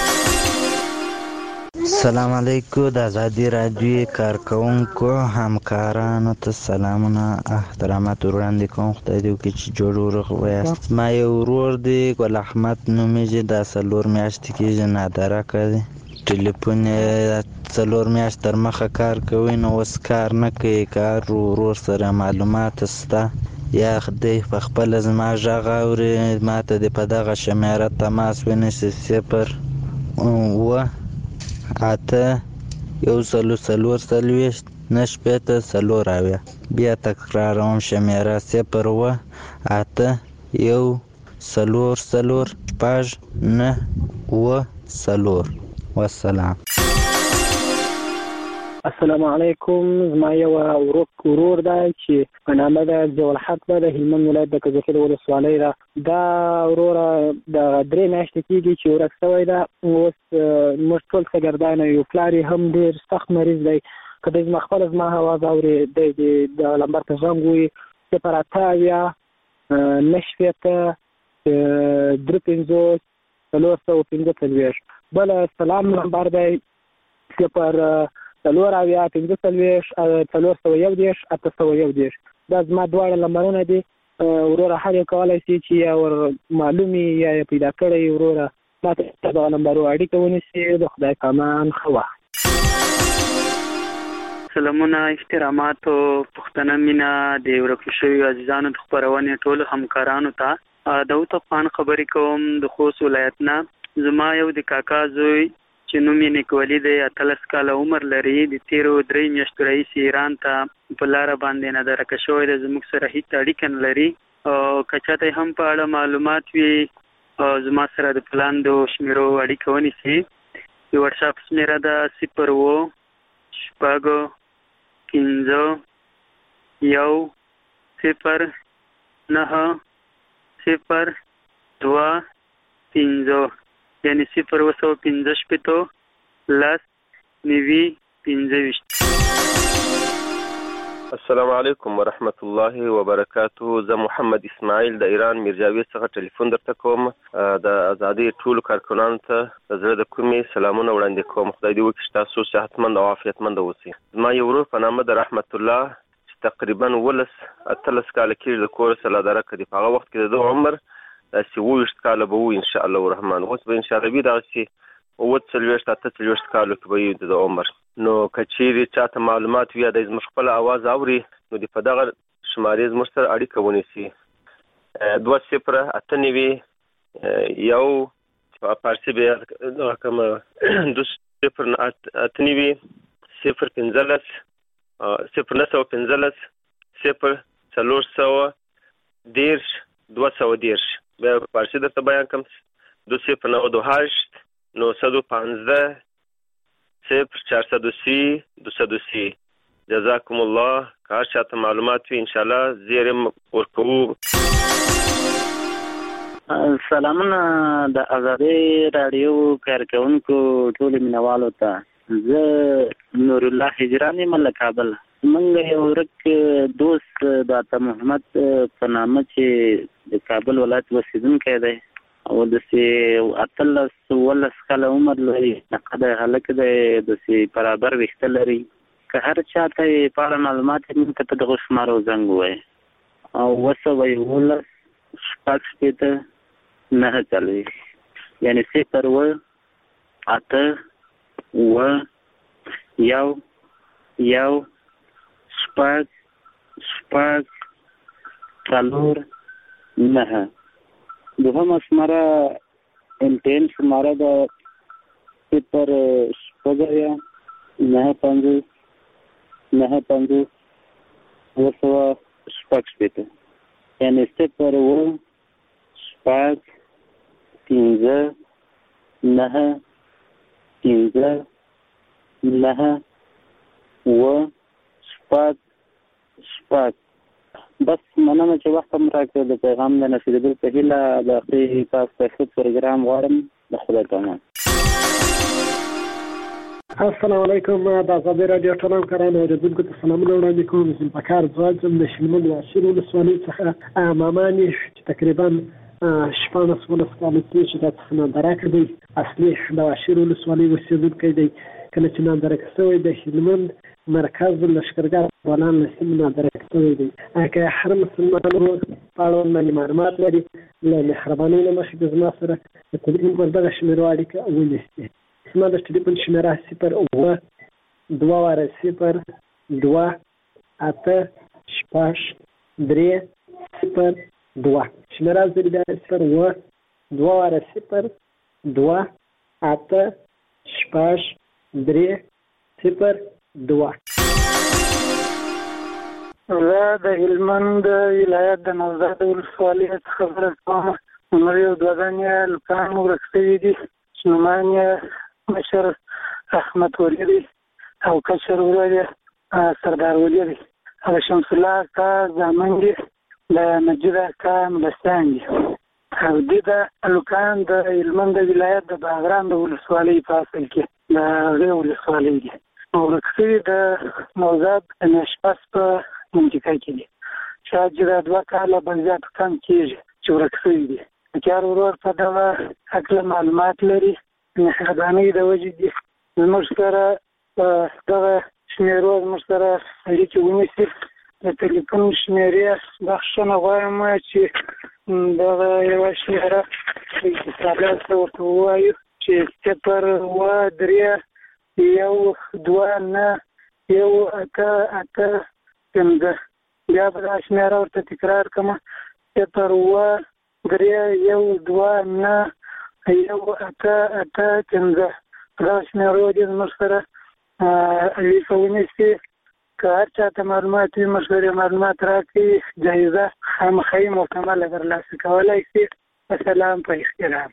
السلام علیکم د ازادي راډیو کارکونکو همکارانو ته سلامونه احترامات وړاندې کوم. خدای دې وکړي چې جوړ ورغ ویاست. ما یو ورور دی ګل احمد نومیږي دا څلور میاشتې کېږي نادرکه دی ټلیفون یې څلور میاشت تر مخه کار کوي نو اوس کار نه کوي. کار ورور سره معلومات شته یا دی په خپله زما غږ اوري ما ته دې په دغه شمېره تماس ونیسي صفر اووه اته یو سلو څلور څلوېښت نهه شپېته څلور اویا. بیا تکراروم شمېره صفر اووه اته یو څلور څلور شپږ نهه اووه څلور. والسلام. السلام علیکم. زما یو ورک ورور دی چې په نامه د ضیاءالحق ده د هلمند ولایت د کجکي ولسوالۍ ده. دا وروره د درې میاشتې کېږي چې ورک شوی ده. اوس موږ ټول شاګردان یو پلار یې هم ډېر سخت مریض دی که دی زما خپله زما اواز اوري دی د لمبر ته زنګ ووایي صفر اته اویا نهه شپېته درې پنځوس څلور سوه پنځه څلوېښت. بل سلام نمبر دی صفر څلور اویا پنځه څلوېښت څلور سوه یو دېرش اته سوه یو دېرش. دا زما دواړه نمبرونه دي. وروره هر یو کولی شي چې یا ور معلوم یا یې پیدا کړی وروره ما ته دغه نمبرو اړیکه ونیسي. د خدای په امان ښه وخت. سلامونه احترامات او پښتنه مینه د ورکو شویو عزیزانو د خپرونې ټولو همکارانو ته د وطن خبرې کوم د خوست ولایت نه. زما یو د کاکا زوی چې نوم یې نیکولي دی اتلس کاله عمر لري د تیرو درې میاشتو راهیسې ایران ته په لاره باندې نادرکه شوی دی. زموږ سره هیڅ اړیکه نه لري او که چاته هم په اړه معلومات وي زما سره د پلاندو شمیرو اړیکه ونیسي. د وټساپ شمیره ده صفر اووه شپږ پنځه یو صفر نهه صفر دوه پنځه یعنی صفر اووه سوه پنځه شپېته لس نوي پنځه ویشت. السلام علیکم ورحمت الله وبرکاته. زه محمد اسماعیل د ایران میرجاوید څخه ټلیفون درته کوم. د ازادۍ ټولو کارکنانو ته د زړه د کومې سلامونه وړاندې کوم. خدای دې وکړي چې تاسو صحتمند او عافیتمند اوسئ. زما یو ورور په نامه د رحمت الله چې تقریبا ولس اتلس کاله کېږي د کور سره درکه دی. په هغه وخت کې د ده عمر داسې اووه ویشت کاله به وي انشاءالله الرحمن. اوس به انشاءالله وي دغسې اووه څلوېښت اته څلوېښت کالو کې به وي د عمر. نو که چیرې چاته معلومات وي یا دی زموږ خپله اواز اوري نو د په دغه شمارې زموږ سره اړیکه ونیسي. دوه صفره اته نوي یو فارسي به دغه کومه دوه صفر اته نوي صفر پنځلس صفر نهه سوه پنځلس صفر څلور سوه دېرش دوه سوه دېرش. بیا فارسي درته بیان کوم دو صفر نود و هشت نهصد و پانزده صفر چهارصد و سی دویست و سی. جزاکم الله. که هر چاته معلومات وي انشاءالله زیر ورکوو. سلامونه د ازادۍ راډیو کارکونکو ټولو مینوالو ته. زه نور الله هجران یم له کابل. موږ یو ورک دوست د عطا محمد په نامه چې د کابل ولایت اوسېدونکی دی او داسې اتلس اوولس کاله عمر لري. نقده هلک دی داسې برابر ویښته لري. که هر چاته یې په اړه معلومات وي موږ ته په دغو شمارو زنګ ووایي. او اووه سوه یولس شپږ شپېته نهه څلوېښت یعنې صفر اووه اته اووه یو یو شپږ شپږ څلور نهه. دوهمه شماره امتحان شماره ده صفر شپږ اویا نهه پنځوس نهه پنځوس اوه سوه شپږ شپېته، یعنې صفر اوه شپږ پنځه نهه پنځه نهه اوه شپږ شپږ. بس مننه چې وخت هم راکړ. د پیغام د نشریدو په هیله د اخري تاسو ته ښه پروګرام غواړم. د خدای په امان. السلام علیکم. د آزادۍ راډیو ټول همکارانو اورېدونکو ته سلامونه وړاندې کوم. ذوالفقار ځواج یم د هلمند واشیر ولسوالۍ څخه. مامانې چې تقریبا شپاړس ولس کاله کېږي دا څخه ناندراکه دی. اصلي د واشیر ولسوالۍ اوسېدونکی دی. کله چې ناندراکه شوی د هلمند مرکز لښکرګاه افغانان له سیمې ناندراکه شوی دی. که هر مسلمان په اړوند باندې معلومات لري له مهربانۍ نه مخکې زما سره د تلیفون پر دغه شمېرو اړیکه ونیسي. زما د ټلیفون شمېره صفر اوه دوه واره صفر دوه اته شپږ درې صفر دوه. شمېره زه بیا صفر اوه دوه واره صفر دوه اته شپږ درې صفر دوه. زه د هلمند ولایت د نوزاد ولسوالۍ څخه خبره کوم. زموږ یو دوه دانې هلکان ورک شوي دي چې نومان یې مشر احمد ولي دی او کشر ورور یې سردار ولي دی. هغه شمس الله اکا زامن دي د مجید اکا ملستان دي. او دې د هلکان د هلمند ولایت د باغران د ولسوالۍ په اصل کې د هغې ولسوالۍ دي. ورک شوي د نوزاد د نشپس په منطقه کې دي. شاید چې دا دوه کاله به زیات کم کېږي چې ورک شوي دي. کار ورور په دغه هکله معلومات لري. مهربانۍ د وجې دي زموږ سره په دغه شمېرو زموږ سره اړیکې ونیسي. د تلیفون شمېرې بخښنه غواړم چې دغه یوه شمېره اتصالات ته ورته ووایو چې صفر اوه درې یو دوه نه یو اته اته پنځه. بیا به دا شمېره ورته تکرار کړم صفر اوه درې یو دوه نه یو اته اته پنځه. دا شمېرو دې زموږ سره اړیکه ونیسي. که هر چا ته معلومات وي موږ سره معلومات راکړي جایزه خامخا مکمله ترلاسه کولی شي. السلام په احترام.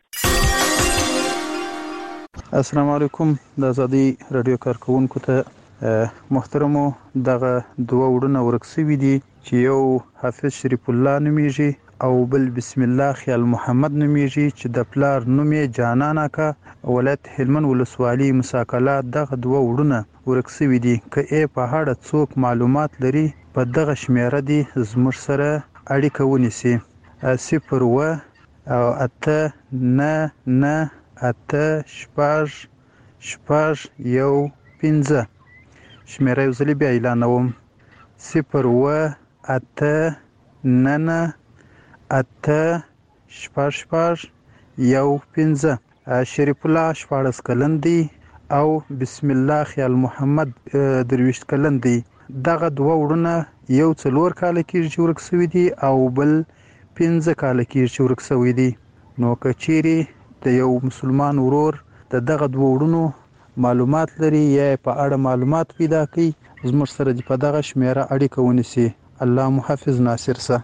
السلام علیکم. د آزادۍ راډیو کارکونکو ته محترمو دغه دوه وړونه ورک شوي دي چې یو حافظ شریف الله نومیږي او بل بسم الله خیال محمد نومیږي چې د پلار نوم یې جانان اکا ولایت هلمند ولسوالۍ مساکله. دغه دوه وړونه ورک شوي دي. که یې په اړه څوک معلومات لري په دغه شمېره دي زموږ سره اړیکه ونیسي. صفر اوه او اته نه نه اته شپږ شپږ یو پنځه. شمېره یو ځلې بیا اعلانوم صفر اوه اته نه نه اته شپږ شپږ یو پنځه. شریف الله شپاړس کلن دی او بسم الله خیال محمد درویشت کلن دی. دغه دوه وړونه یو څلور کاله کېږي چې ورک شوي دي او بل پنځه کاله کېږي چې ورک شوي دي. نو که چیرې د یو مسلمان ورور د دغه دوه وړونو معلومات لري یا په اړه معلومات پیدا کړي زموږ سره د په دغه شمېره اړیکه ونیسي. الله محافظ. ناصر سه.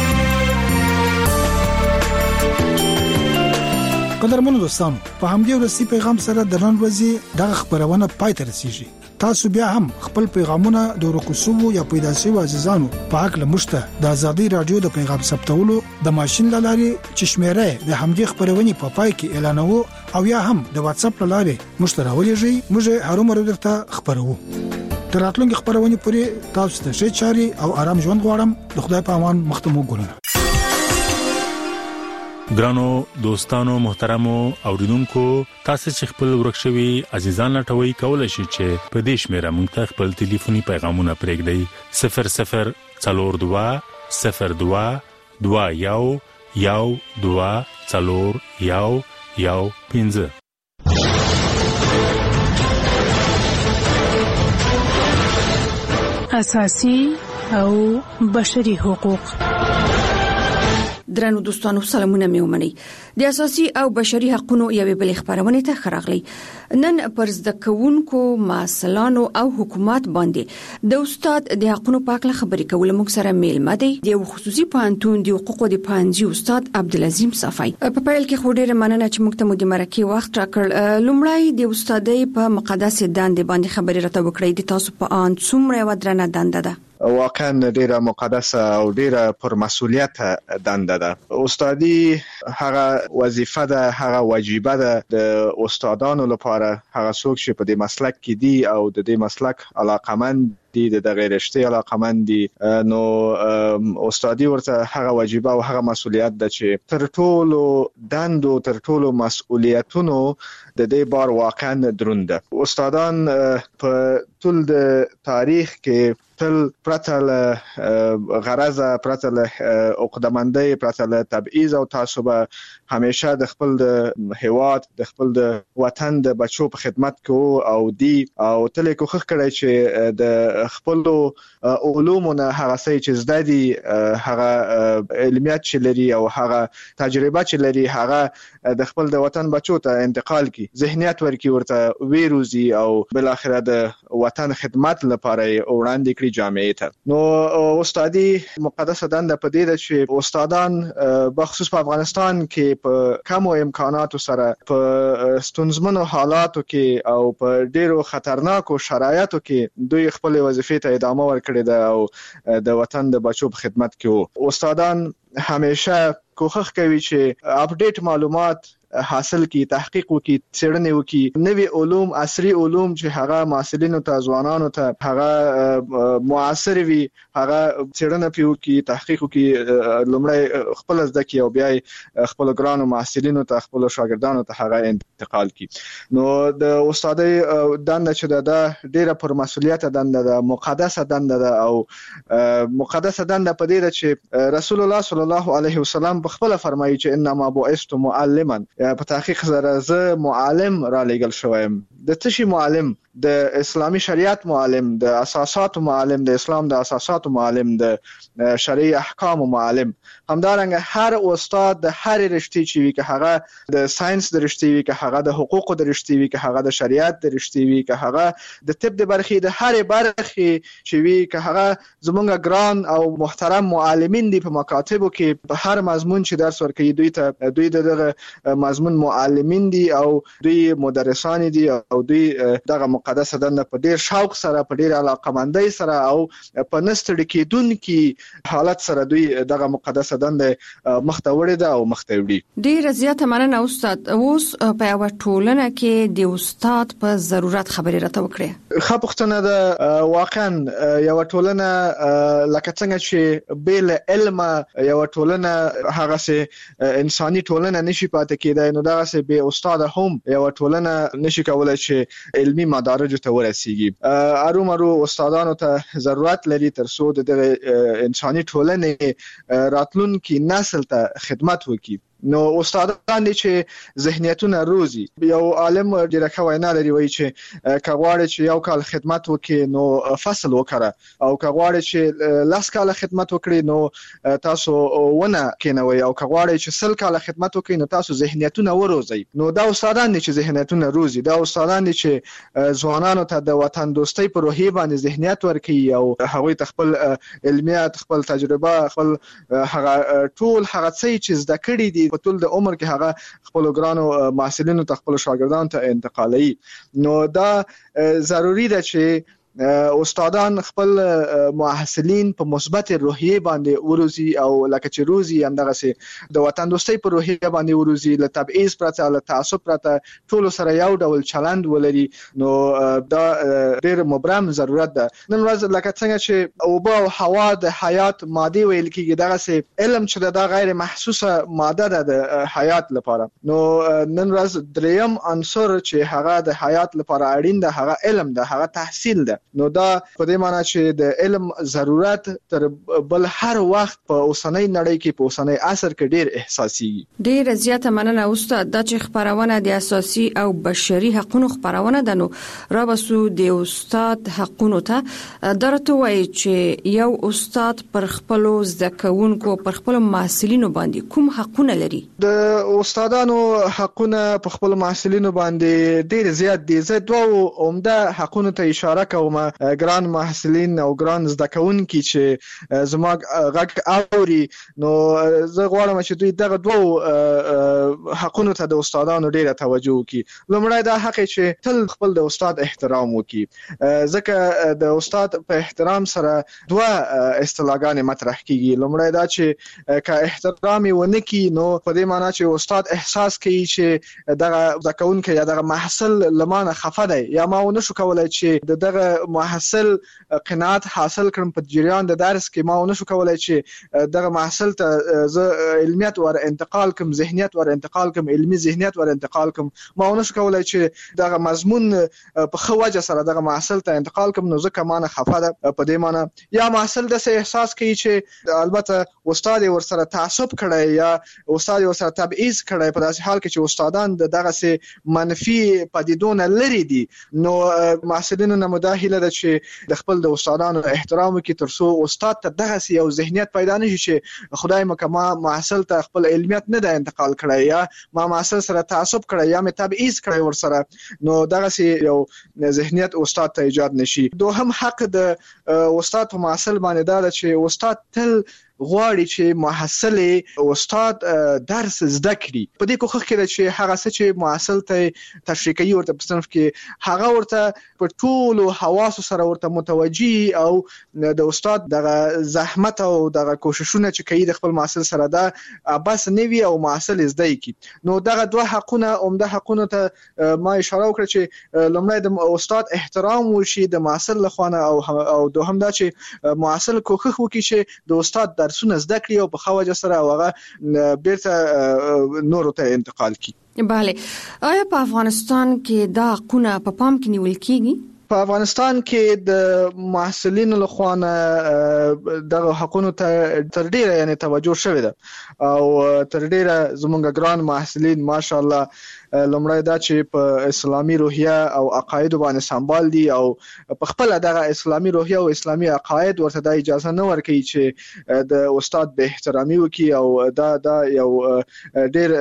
قدرمنو دوستانو په همدې ورسي پیغام سره د نن ورځې دغه خبرونه پای ته رسیږي. تاسو بیا هم خپل پیغامونه د ورکوسو یا پیدا شوی عزیزانو په حق لمشته د آزادۍ رادیو د پیغام ثبتولو د ماشين لاري چې شمیره د همدې خبرونه په پای کې اعلانوو او یا هم د واتس اپ لاري مشتراولېږي. موږ هرومرو درته خبرو. تر راتلونکي خبرونه پورې تاسو ته ښه چاري او آرام ژوند غواړم. د خدای په امان. مختمو ګورنه. ګرانو دوستانو محترمو اوریدونکو تاسو چې خپل ورکشوي عزیزان لټوي کولای شئ چې په دې شمیره مونږ ته خپل ټلیفوني پیغامونه پرېږدئ صفر صفر څلور دوه صفر دوه دوه یو یو دوه څلور یو یو پنځه. اساسي او بشري حقوق. درنو دوستانو سلامونه مې ومني. د اساسي او بشري حقوقو یوې بلې خبرونه ته خراغلي. نن پر زده کوونکو مسلانو او حکومت باندې د استاد د حقوقو په اړه خبرې کول موږ سره میلمه دی د خصوصي پوهنتون د حقوقو د پوهنځي استاد عبدالعظیم صفای. په پیل کې خو ډېر مننه چې موږ ته مو د مرکه وخت راکړ. لومړی د استادۍ په مقدس دندې باندې خبرې راته وکړئ. د تاسو په ان څومره ودرنه دنده ده؟ واقعا ډیره مقدسه او ډیره پر مسؤلیت دنده ده. استادي هغه وظیفه ده، هغه واجبه ده د استادانو لپاره، هغه څوک چې په دې مسلک کې دي او د دې مسلک علاقمند دي، د غیر رشتي علاقمند دي، نو استادي ورته هغه واجبه او هغه مسؤلیت ده چې تر ټولو دندو تر ټولو مسؤلیتونو د دې بار واقعا دروند ده. استادان په ټول د تاریخ کې تل پرته له غرضه، پرته له عقدمندۍ، پرته له تبعیض او تعصب همیشه د خپل د هیواد، د خپل د وطن د بچو په خدمت کې او دی او تل کوښښ کړی چې د خپل علومونه هغه څه چې زده دي، هغه علمیات چې لري او هغه تجربه چې لري، هغه د خپل د وطن بچو ته انتقال کی، ذهنیت ورکی، ورته ویروزي او بل اخره د وطن خدمت لپاره وړاندې کړي جامعه ته. نو استادي مقدسه دنده په دې ده چې استادان بخصوص په افغانستان کې په کم امکاناتو سره په ستونزمنو حالاتو کې او په ډیرو خطرناکو شرایطو کې دوی خپل وظیفې ته ادامه ورکړي ده او د وطن د بچو په خدمت کې. استادان همیشه کوښښ کوي چې اپډیټ معلومات حاصل کی، تحقیق وکي، څېړنې وکي، نوي علوم، عصري علوم چې هغه محصلینو ته، ځوانانو ته هغه معاصر وي، هغه څېړنه پیو کی، تحقیق وکي، لومړی خپل زده کی او بیا خپل ګرانو محصلینو ته، خپل شاګردانو ته هغه انتقال کی. نو د استادۍ دنده چې ده ډیره پر مسؤلیت دنده ده، مقدسه دنده ده او مقدسه دنده په دې ده چې رسول الله صلی الله علیه وسلم په خپل فرمایي چې انما بعثت معلما، په تحقیق سره زه معلم را لېږل شوم. د څه شي معلم؟ د اسلامي شریعت معلم، د اساساتو معلم، د اسلام د اساساتو معلم، د شرعي احکام معلم. همدارنګه هر استاد د هر رشتې چې وي، که هغه د ساينس د رشتې وي، که هغه د حقوقو د رشتې وي، که هغه د شریعت د رشتې وي، که هغه د طب د برخې د هر برخې چې وي، که هغه زمونږ ګران او محترم معلمین دي په مکاتبو کې، په هر مضمون چې درس ورکوي دوی ته، دوی دغه مضمون معلمین دي او دوی مدرسان دي او دوی دغه مقدسه دنده په ډیر شوق سره، په ډیر علاقمندۍ سره او په نستړي کېدونکي حالت سره دوی دغه مقدسه دنده مخته وړي ده او مخته وړي. ډیر زیاته مننه استاد. اوس په یو ټولنه کې د استاد په ضرورت خبرې راته وکړئ. ښه پوښتنه ده. واقعا یو ټولنه لکه څنګه چې بل علم یو ټولنه هغه سه انساني ټولنه نشي پاتې کېدای، نو دغه سه به استاد هم یو ټولنه نشي کولای چې علمي مدارج ته ورسیږي. ارومرو استادانو ته ضرورت لري تر څو د انساني ټولنې راتلونکي نسل ته خدمت وکړي. نو استادان دي چې ذهنیتونه روزي. یو عالم ډیره ښه وینا لري، وایي چې که غواړي چې یو کال خدمت وکړي نو فصل وکړه، او که غواړي چې لاس کال خدمت وکړي نو تاسو ونه کینوي، او که غواړي چې سل کال خدمت وکړي نو تاسو ذهنیتونه وروزي. نو دا استادان دي چې ذهنیتونه روزي، دا استادان دي چې ځوانانو ته د وطن دوستۍ په روحیه باندې ذهنیت ورکوي او هغوی ته خپل علمیات، خپل تجربه، خپل هغه ټول هغه څه چې زده کړي دي په ټول د عمر کې هغه خپل ګرانو محصلینو ته، خپل شاګردانو ته انتقالوي. نو دا ضروری ده چې استادان خپل محصلین په مثبت روحیه باندې وروزي او لکه چې روزي همدغه سي د وطن دوستۍ په روحیه باندې وروزي، له تبعیض پرته، له تعصب پرته ټول سره یو ډول چلند ولري. نو دا ډېر مبرم ضرورت ده. نن ورځ لکه څنګه چې اوبه او هوا د حیات ماده ویل کېږي، دغه سي علم چې دا غیر محسوسه ماده ده د حیات لپاره. نو نن ورځ دریم عنصر چې هغه د حیات لپاره اړین ده هغه علم ده، هغه تحصیل ده. نو دا په دې معنی چې د علم ضرورت تر بل هر وخت په اوسنۍ نړۍ کې په اوسنۍ عصر کې ډیر احساسي. ډیر زیاته مننه استاد د چې خبرونه د اساسي او بشري حقوقو خبرونه ده. نو را بسو د استاد حقوقو ته درته وایي چې یو استاد پر خپل زده کوونکو پر خپل محصلینو باندې کوم حقونه لري؟ د استادانو حقونه په خپل محصلینو باندې ډیر زیات دي. زه دوه عمده حقونه ته اشاره کوم. ګران محصلین او ګران زده کوونکي چې زما غږ اوري، نو زه غواړم چې دوی دغه دوه حقونه ته د استادانو ډیره توجه وکړي. لومړی دا حق چې تل خپل د استاد احترام وکړي، ځکه د استاد په احترام سره دوه اصطلاحګانې مطرح کیږي. لومړی دا چې که احترام ونه کی نو په دې معنی چې استاد احساس کوي چې دغه ځکهونکي یا دغه محصل لمانه خفه دی یا ما ونه شو کولای چې دغه محصل قناعت حاصل کړم په جریان د درس کې، ما ونه شو کولای چې دغه محصل ته ز علمیت ور انتقال کوم، ذهنیت ور انتقال کوم، علمي ذهنیت ور انتقال کوم، ما ونه شو کولای چې دغه مضمون په خو وجه سره دغه محصل ته انتقال کوم، نو ځکه مانه خفه ده. په دې معنی یا محصل د احساس کوي چې البته استاد ورسره تعصب کړي یا استاد ورسره تبعیض کړي، په داسې حال کې چې استادان د دغه سه منفي پدیدونه لري دي، نو محصلینو نه مداخله ده چې د خپل د استادانو احترام وکړي ترڅو استاد ته دغه سه یو ذهنیت پیدا نشي چې خدای مکه ما محصل ته خپل علمیت نه ده انتقال کړي یا ما محصل سره تعصب کړي یا مې تبعیض کړي ورسره، نو دغه سه یو ذهنیت استاد ته ایجاد نشي. دوهم حق د استاد په محصل باندې دا چې استاد تل غواړي چې محصل استاد درس زده کړي. په دې کوښښ کې چې هغه څه چې محصل ته تشریح کوي ورته په صنف کې هغه ورته په ټولو حواس سره ورته متوجي او د استاد دغه زحمت او دغه کوششونه چې کوي د خپل محصل سره دا بس نه وي او محصل زده کړي. نو دغه دوه حقونه عمده حقونه ته ما اشاره وکړه چې لومړی د استاد احترام وشي د محصل لخوا او او دوهم دا چې محصل کوښښ وکړي چې د استاد درسونه زده کړي او په خواجه سره هغه بیرته نورو ته انتقال کړي. بله، آیا په افغانستان کې دا حقونه په پام کې نیول کیږي؟ په افغانستان کې د محصلینو لخوا دغه حقونو ته تر ډیره یعنی توجه شوې ده او تر ډیره زمونږ ګران محصلین ماشاءالله لومړی دا چې په اسلامي روحیه او عقاید باندې سمبال دي او په خپل دغه اسلامي روحیه او اسلامي عقاید ورته د اجازه نه ورکوي چې د استاد به احترامي وکړي او دا دا یو ډیر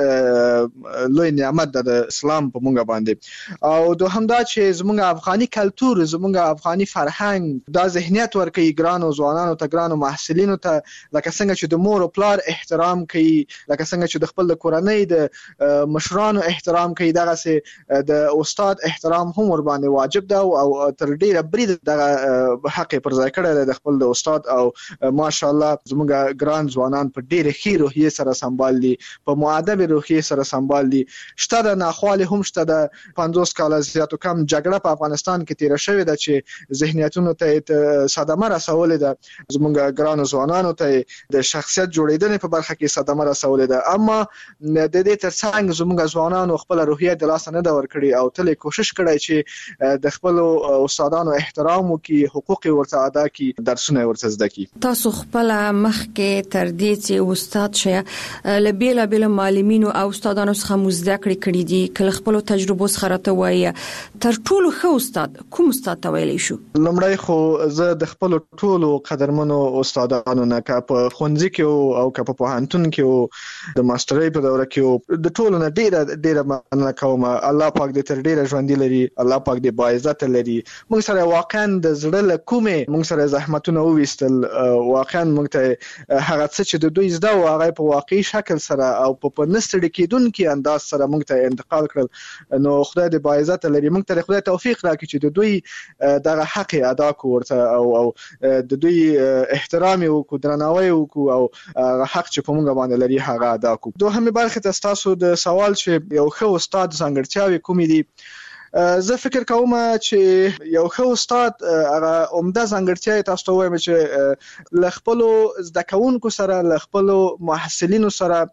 لوی نعمت ده د اسلام په مونږ باندې. او دوهم دا چې زمونږ افغاني کلتور زمونږ افغاني فرهنګ دا ذهنیت ورکوي ګرانو ځوانانو ته ګرانو محصلینو ته لکه څنګه چې د مور او پلار احترام کوي، لکه څنګه چې د خپل د کورنۍ د مشرانو احترام کوي، دغه سه د استاد احترام هم ور باندې واجب ده او تر ډیره برید دغه حق پر ځای کړی د خپل د استاد. او ماشاءالله زموږ ګران ځوانان په ډیره ښه روحیه سره سمبال دي، په مؤدب روحیه سره سمبال دي. شته د ناخوالي هم شته د پنځوس کاله زیاتو کم جګړه په افغانستان کې تیر شوې ده چې ذهنیتونو ته صدمه رسولې ده، زموږ ګران ځوانانو ته د شخصیت جوړیدنې په برخه کې صدمه رسولې ده. اما د دې ترڅنګ زموږ ځوانانو خپل روحیه د لاس نه دا ور کړی او تل کوشش کړی چې د خپل استادانو احترام وکړي، حقوق ورته ادا کړي، درسونه ورته زده کړي. تاسو خپل مخ کې تر دې چې استاد شې لبیل بل معلمینو او استادانو څخه مزده کړی کړی دي، کله خپل تجربه سره راته وایي تر ټولو ښه استاد کوم استاد ته ویلی شو؟ لومړی خو زه د خپل ټولو قدرمنو استادانو نه که په ښوونځي کې او که په پوهنتون کې او د ماسترۍ په دوره کې د ټولو نه ډیره ډیره مننه کوم. الله پاک دې تر ډیره ژوندي لري، الله پاک دې باعزت لري. موږ سره واقعا د زړه له کومې موږ سره زحمتونه وویستل، واقعا موږ ته هغه څه چې د دوی زده و هغه په واقعي شکل سره او په نستړي کېدونکي انداز سره موږ ته انتقال کړل. نو خدای دې باعزت لري، موږ ته خدای توفیق راکړي چې د دوی دغه حق ادا کړو ورته او او د دوی احترام وکړو، درناوی وکړو او حق چې په موږ باندې لري هغه ادا کړو. دوهمه برخه ته تاسو د سوال چې یو ښه استاد ځانګړتیاوې کومې دي، زه فکر کوم چې یو ښه استاد هغه عمده ځانګړتیا تاسو ته وایم چې ل خپل زده کوونکو سره ل خپل محصلینو سره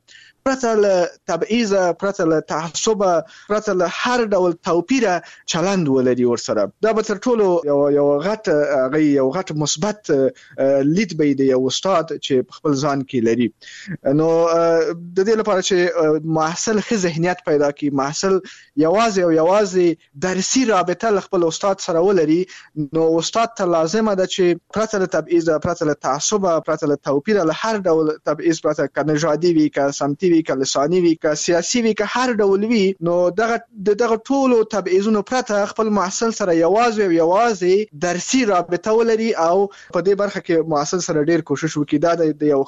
پرته له تبعیض، پرته له تعصب، پرته له هر ډول توپیر چلند ولري ورسره. دا به تر ټولو یو یو غټ غي یو غټ مثبت لید به دی یو استاد چې خپل ځان کې لري. نو د دې لپاره چې محصل ښه ذهنیت پیدا کړي، محصل یوازې او یوازې درسي رابطه له خپل استاد سره ولري، نو استاد ته لازمه ده چې پرته له تبعیض، پرته له تعصب، پرته له توپیر، له هر ډول تبعیض، پرته که نژادي وي، که سمتي وي، که لساني وي، که سیاسي وي، که هر ډول وي، نو دغه دغه ټولو تبعیضونو پرته خپل محصل سره یوازې او یوازې درسي رابطه ولري او په دې برخه کې محصل سره ډیر کوشش وکړي. دا د یو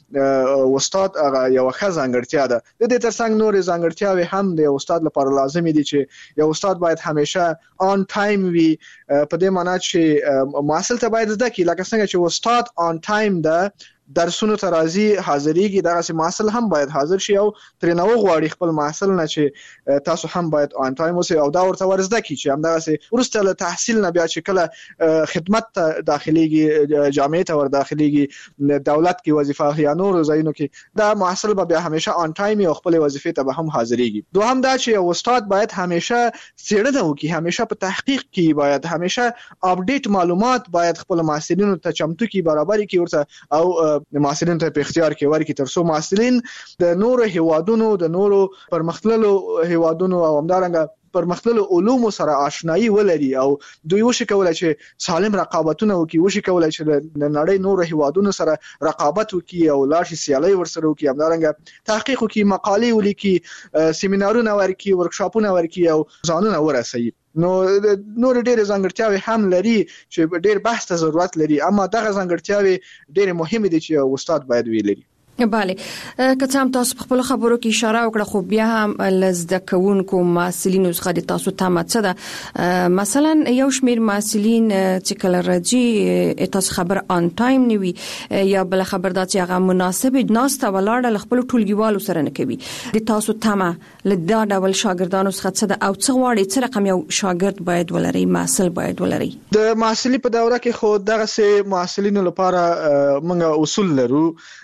ښه استاد هغه یو ښه ځانګړتیا ده. د دې ترڅنګ نورې ځانګړتیاوې هم د یو استاد لپاره لازمي دي چې یو استاد باید همیشه آن ټایم وي، په دې معنی چې محصل ته باید زده کړي لکه څنګه چې استاد آن ټایم ده درسونو ته راځي، حاضرېږي، دغسې محصل هم باید حاضر شي او ترې نه وغواړي خپل محصل نه چې تاسو هم باید آن ټایم اوسئ او دا ورته ور زده کړي چې همدغسې وروسته له تحصیل نه بیا چې کله خدمت ته داخلېږي، جامعې ته ور داخلېږي، دولت کې وظیفه یا نورو ځایونو کې، دا محصل به بیا همیشه آن ټایم او خپلې وظیفې ته به هم حاضرېږي. دوهم دا چې یو استاد باید همیشه څېړنه وکړي، همیشه په تحقیق کې باید همیشه اپډیټ معلومات باید خپل محصلینو ته چمتو کړي، برابر کړي ورته او د محصلینو ته په اختیار کې ورکړي، ترڅو محصلین د نورو هیوادونو، د نورو پرمختللو هیوادونو او همدارنګه پرمختللو علومو سره آشنایی ولري او دوی وشي کولای چې سالم رقابتونه وکړي، وشي کولای چې د نړۍ نورو هیوادونو سره رقابت وکړي او لاړ شي سیالي ورسره وکړي، همدارنګه تحقیق وکړي، مقالې ولیکي، سیمینارونه ورکړي، ورکشاپونه ورکړي او ځانونه ورسوي. نو نور ډېر ځانګړتیاوې هم لري چې ډېر بحث ته ضرورت لري، اما دغه ځانګړتیاوې ډېر مهمه دي چې استاد باید ویلري. بله، که څه هم تاسو په خپل خبرو کې اشاره وکړه، خو بیا هم لزده کوونکو محصلینو څخه د تاسو تمه څه ده؟ مثلا یو شمیر محصلین چې کله راځي تاسو خبر آن ټایم نیوي یا بل خبر دا چې هغه مناسب ناسته ولاړه ل خپل ټولګیوالو سره نه کوي، د تاسو تمه ل دا ډول شاګردانو څخه څه ده او څه غواړي، څه رقم یو شاګرد باید ولري، محصل باید ولري؟ د محصلي په دوره کې خو دغه سه محصلینو لپاره موږ اصول لرو،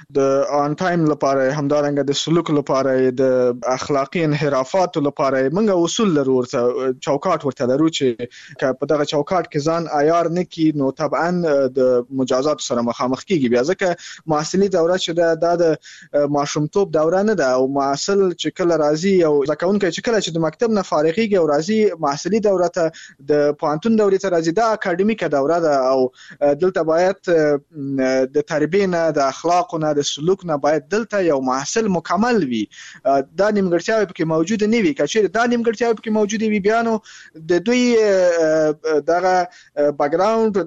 د آن ټایم لپاره، همدارنګه د سلوک لپاره، د اخلاقی انحرافات لپاره موږ اصول لرو، ورته چوکاټ ورته لرو چې په دغه چوکاټ کې ځان عیار نه کی نو طبعا د مجازات سره مخامخ کیږي. بیا ځکه محصلي دوره چې دا د ماشومتوب دوره نه ده او محصل چې کله راځي او ځکهونکي چې کله چې د مکتب نه فارغيږي او راځي محصلي دوره ته، د پوهنتون دورې ته راځي، دا اکاډمیکه دوره ده او دلته باید د تربیې نه، د اخلاق نه، د سلوک نه باید دلته یو محصل مکمل وي. دا نیمګړتیاوې پکې موجود نه وي، کچېرې دا نیمګړتیاوې پکې موجود وي بیا نو د دوی دغه بیک ګراوند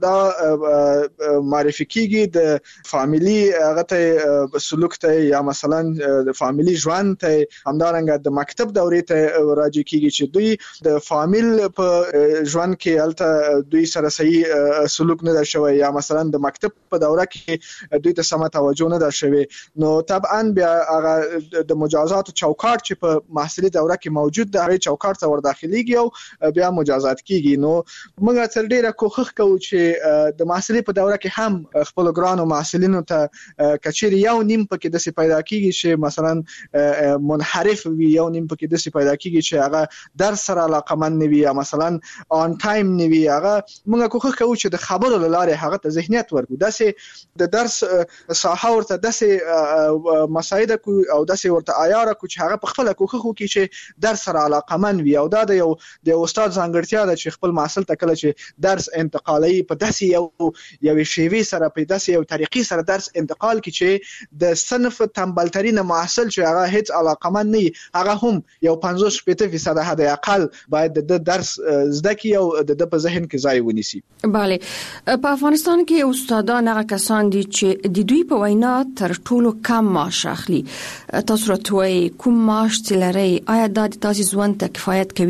دا معرفي کیږي، د فامیلی هغه ته سلوک ته یا مثلا د فامیلی ژوند ته، همدارنګه د مکتب دورې ته راځي کیږي چې دوی د فامیل په ژوند کې الته دوی سره صحیح سلوک نه ده شوی یا مثلا د مکتب په دوره کې دوی ته سمه توجه نه ده شوی، نو طبعا بیا هغه د مجازات چوکاټ چې په محصلي دوره کې موجود ده هغه چوکاټ ته ور داخليږي او بیا مجازات کیږي. نو موږ تر ډیره کوښښ کوو چې د محصلي په دوره کې هم خپل ګرانو محصلینو ته کچېرې یو نیم پکې د سي پیدا کیږي چې مثلا منحرف وي، یو نیم پکې د سي پیدا کیږي چې هغه درس سره علاقمند نه وي یا مثلا آن ټایم نه وي، هغه موږ کوښښ کوو چې د خبرو لاره هغه ته ذهنیت ورکړو، داسې د درس ساحه ورته داسې مساعده کو او داسې ورته عیار کو چې هغه په خپل کوښښ وکړي چې درس سره علاقمند وي. او دا د یو د استاد ځانګړتیا ده چې خپل محصل ته کله چې درس انتقالي په داسې یو یو شیوه سره، په داسې یو طریقې سره درس انتقال کړي چې د صنف تنبلترین محصل چې هغه هیڅ علاقمند نه، هغه هم یو پنځوس شپږ فیصد حد اقل باید د درس زده کړي او د په ذهن کې ځای ونیسي. bale، په افغانستان کې استادان هغه کسان دي چې د دوی په وینا تر ټولو کم معاش اخلي. تاسو راته وایي کوم معاش چې لري، آیا دا د تاسو ژوند ته کفایت کوي؟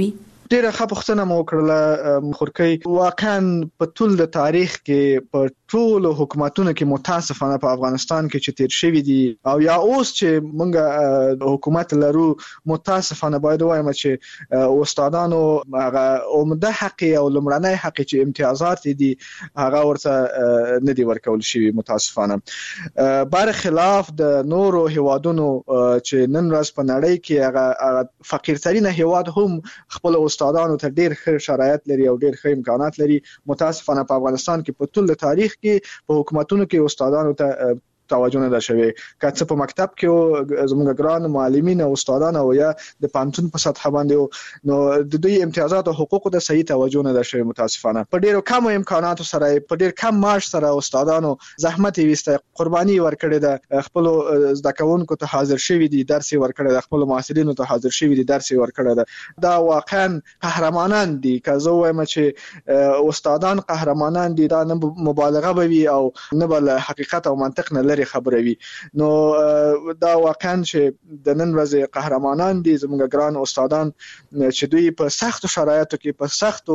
ډیره ښه پوښتنه مو وکړه خورکۍ. واقعا په ټول د تاریخ کې په ټول حکومتونو کې متاسفانه په افغانستان کې چې تیر شوی دي او یا اوس چې موږ حکومت لرو متاسفانه باید وایم چې استادانو هغه عمده حق او لمړنۍ حق چې امتیازات دي هغه ورته نه دی ورکول شوی متاسفانه. بر خلاف د نورو هیوادونو چې نن ورځ په نړۍ کې هغه فقیرترین هیواد هم خپل استادانو ته ډیر ښه شرایط لري او ډیر ښه امکانات لري. متاسفانه په افغانستان کې په ټول تاریخ کې په حکومتونو کې استادانو ته توجه نه ده شوی. که څه په مکتب کې زموږ ګران معلمین او استادان او یا د پانتون په سطح باندې نو د دوی امتیازات او حقوقو ته صحیح توجه نه ده شوی متاسفانه. په ډیرو کم امکاناتو سره په ډیر کم معاش سره استادانو زحمت ویسته قرباني ورکړي ده، خپل زده کوونکو ته حاضر شوی دي، درس ورکړي ده، خپل محصلینو ته حاضر شوی دي، درس ورکړي ده. دا واقعا قهرمانان دي. که زه وایم چې استادان قهرمانان دي دا نه مبالغه به وي او نه بل حقیقت او منطق نه خبره وي. نو دا واقعا چې د نن ورځې قهرمانان دي زموږ ګران استادان چې دوی په سختو شرایطو کې په سختو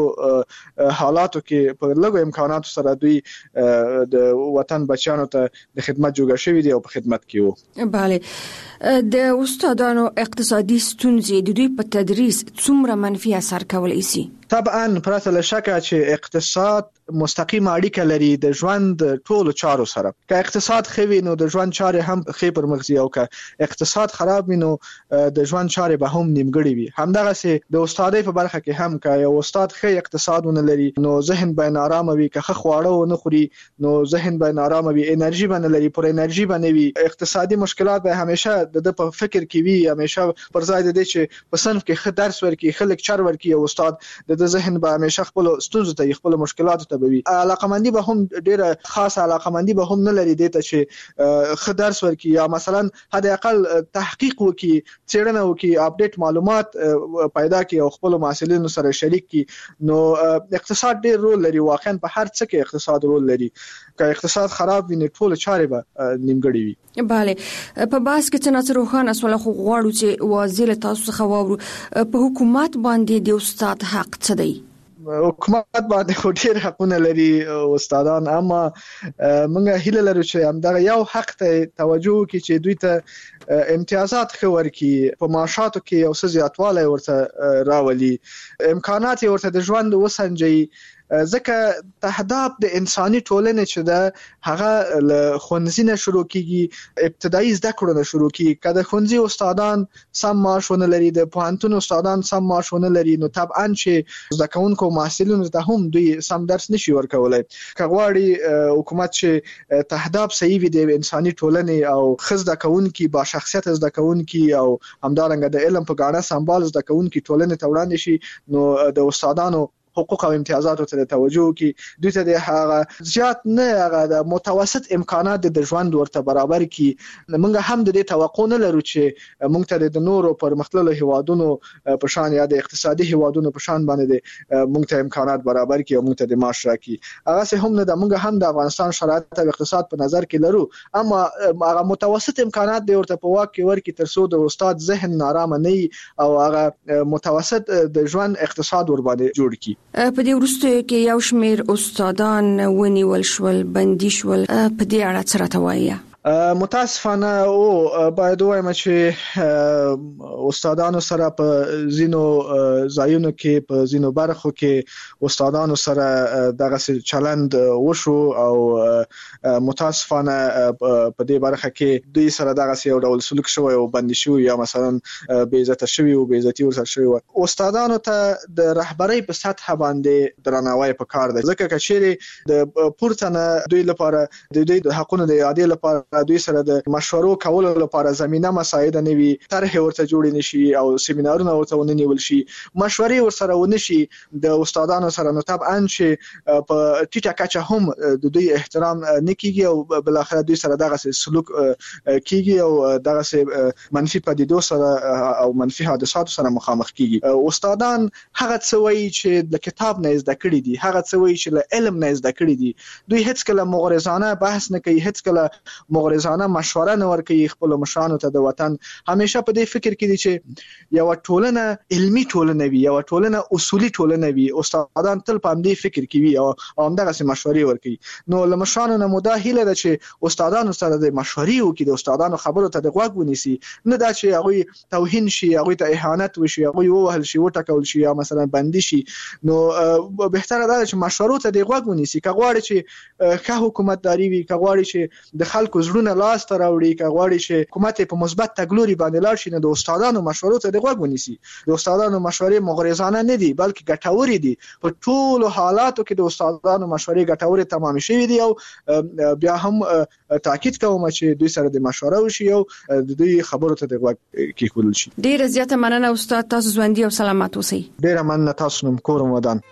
حالاتو کې په لږو امکاناتو سره دوی د وطن بچیانو ته د خدمت جوړ شوی دي او په خدمت کې وو. بله د استادانو اقتصادي ستونزې د دوی په تدریس څومره منفي اثر کولی شي؟ طبعا پرته له شکه چې اقتصاد مستقیم اړیکه لري د ژوند ټولو چارو سره. که اقتصاد ښه وي نو د ژوند چارې هم ښې پر مخ ځي او که اقتصاد خراب وي نو د ژوند چارې به هم نیمګړې وي. همدغسې د استادۍ په برخه کې هم که یو استاد ښه اقتصاد ونه لري نو ذهن به نارامه وي، که ښه خواړه ونه خوري نو ذهن به نارامه وي، انرژي به نه لري، پر انرژي به نه وي. اقتصادي مشکلات به همیشه د ده په فکر کې وي، همیشه پر ځای د دې چې په صنف کې ښه درس ورکړي، ښه لیکچر ورکړي او استاد د ده ذهن به همیشه خپل ستونزو ته خپل مشکلاتو ته به وي. علاقمندي به هم ډیره خاصه علاقمندي به هم نه لري دې ته چې ښه درس ورکړي یا مثلا حد اقل تحقیق وکړي، څېړنه وکړي، اپډیټ معلومات پیدا کړي او خپل محصلینو سره شریک کړي. نو اقتصاد ډیر رول لري، واقعا په هر څه کې اقتصاد رول لري. که اقتصاد خراب وي نو ټول چارې به نیمګړې وي. بله په باس کې څه ناڅه روښانه سوله خو غواړو چې واضح له تاسو څخه واورو په حکومت باندې د استاد حق څه دی؟ حکومت باندې خو ډیر حقونه لري استادان، اما موږ هیله لرو چې همدغه یو حق ته توجه وکړي چې دوی ته امتیازات ښه ورکړي، په معاشاتو کې یو څه زیاتوالی ورته راولي، امکانات یې ورته د ژوند وسنجوي. ځکه تهداب د انساني ټولنې چې ده هغه له ښوونځي نه شروع کیږي، ابتدایي زده کړو نه شروع کیږي. که د ښوونځي استادان سم معاش ونه لري، د پوهنتون استادان سم معاش ونه لري، نو طبعا چې زده کوونکو محصلینو ته هم دوی سم درس نشي ورکولی. که غواړي حکومت چې تهداب صحیح وي د انساني ټولنې او ښه زده کوونکي با شخصیت زده کوونکي او همدارنګه د علم په ګاڼه سمبال زده کوونکي ټولنې ته وړاندې شي، نو د استادانو حقوق او امتیازاتو ته توجه وکړي، دوی ته د هغه زیات نه هغه د متوسط امکانات د ژوند ورته برابر کړي. موږ هم د دې توقع نه لرو چې موږ ته د نورو پرمختللو هیوادونو په شان یا د اقتصادي هیوادونو په شان باندې موږ ته امکانات برابر کړي او موږ ته د معاش راکړي. هغه هم نه ده. موږ هم د افغانستان شرایط او اقتصاد په نظر کې لرو، اما هغه متوسط امکانات د ورته په واک کې ورکړي تر څو د استاد ذهن نارامه نه او هغه متوسط د ژوند اقتصاد ور باندې جوړ کړي. په دې وروستیو کې یو شمېر استادان ونیول شول، بندي شول، په دې اړه څه راته وایي؟ متاسفانه او باید وایم چې استادانو سره په ځینو ځایونو کې په ځینو برخو کې استادانو سره دغه چلند وشو او متاسفانه په دې برخه کې دوی سره دغه یو ډول سلوک شوی او بندي شوی یا مثلا بې عزته شوی او بې عزتي ورسره شوی. استادانو ته د رهبرۍ په سطح باندې درناوی پکار دی، ځکه چې چیرې د پورته نه دوی لپاره د دوی د حقونو د اعادې لپاره دوی سره د مشورو کولو لپاره زمينه مساعده نه وي، طرح ورته جوړ نشي او سیمینارونه ورته ونیول شي، مشورې ورسره ونشي د استادانو سره، نو طبعا چې په ټیټه کچه هم د دوی احترام نه کیږي او بل اخر دوی سره دغه سلوک کیږي او دغه منفي پدیدو سره او منفي حادثاتو سره مخامخ کیږي. استادان هغه څه وایي چې د کتاب نه زده کړی دي، هغه څه وایي چې له علم نه زده کړی دي. دوی هیڅ کله مغرضانه بحث نه کوي، هیڅ کله مغرضانه مشوره نه ورکوي خپل مشرانو ته د وطن. همیشه په دې فکر کې دي چې یو ټولنه علمي ټولنه وي، یو ټولنه اصولي ټولنه وي. استادان تل په دې فکر کې وي او همدغه سي مشورې ورکوي. نو له مشرانو نه مو دا هیله ده چې استادانو سره د مشورې وکړي، د استادانو خبرو ته د غوږ ونیسي، نه دا چې هغه توهین شي، هغه ته اهانت وشي، هغه ووهل شي، وټکول شي یا مثلا بندي شي. نو بهتره ده چې مشورو ته د غوږ ونیسي. که غواړي چې ښه حکومتداري وي، که غواړي چې د خلکو زړونه لاس ته راوړي، که غواړي چې حکومت په مثبت تګلوري باندې لاړ شي، نو د استادانو مشورو ته د غوږ ونیسي. د استادانو مشورې مغرضانه نه دي بلکې ګټورې دي. په ټولو حالاتو کې د استادانو مشورې ګټورې تمام شوي دي او بیا هم تاکید کوم چې دوی سره د مشوره وشي او د دوی خبرو ته د غوږ کېښودل شي. ډېره زیاته مننه استاد، تاسو ژوندي او سلامت اوسئ. ډېره مننه، تاسو نوم کور ودان.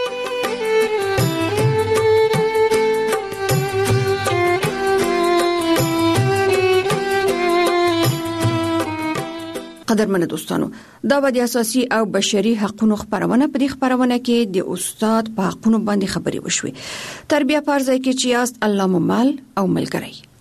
قدرمن دوستانو، دا به د اساسي او بشري حقوقو خبرونه په دې خبرونه کې د استاد په حقوقو باندې خبري وشوي. تربیه پرځای کې چې یاست الله مو مال او ملګری.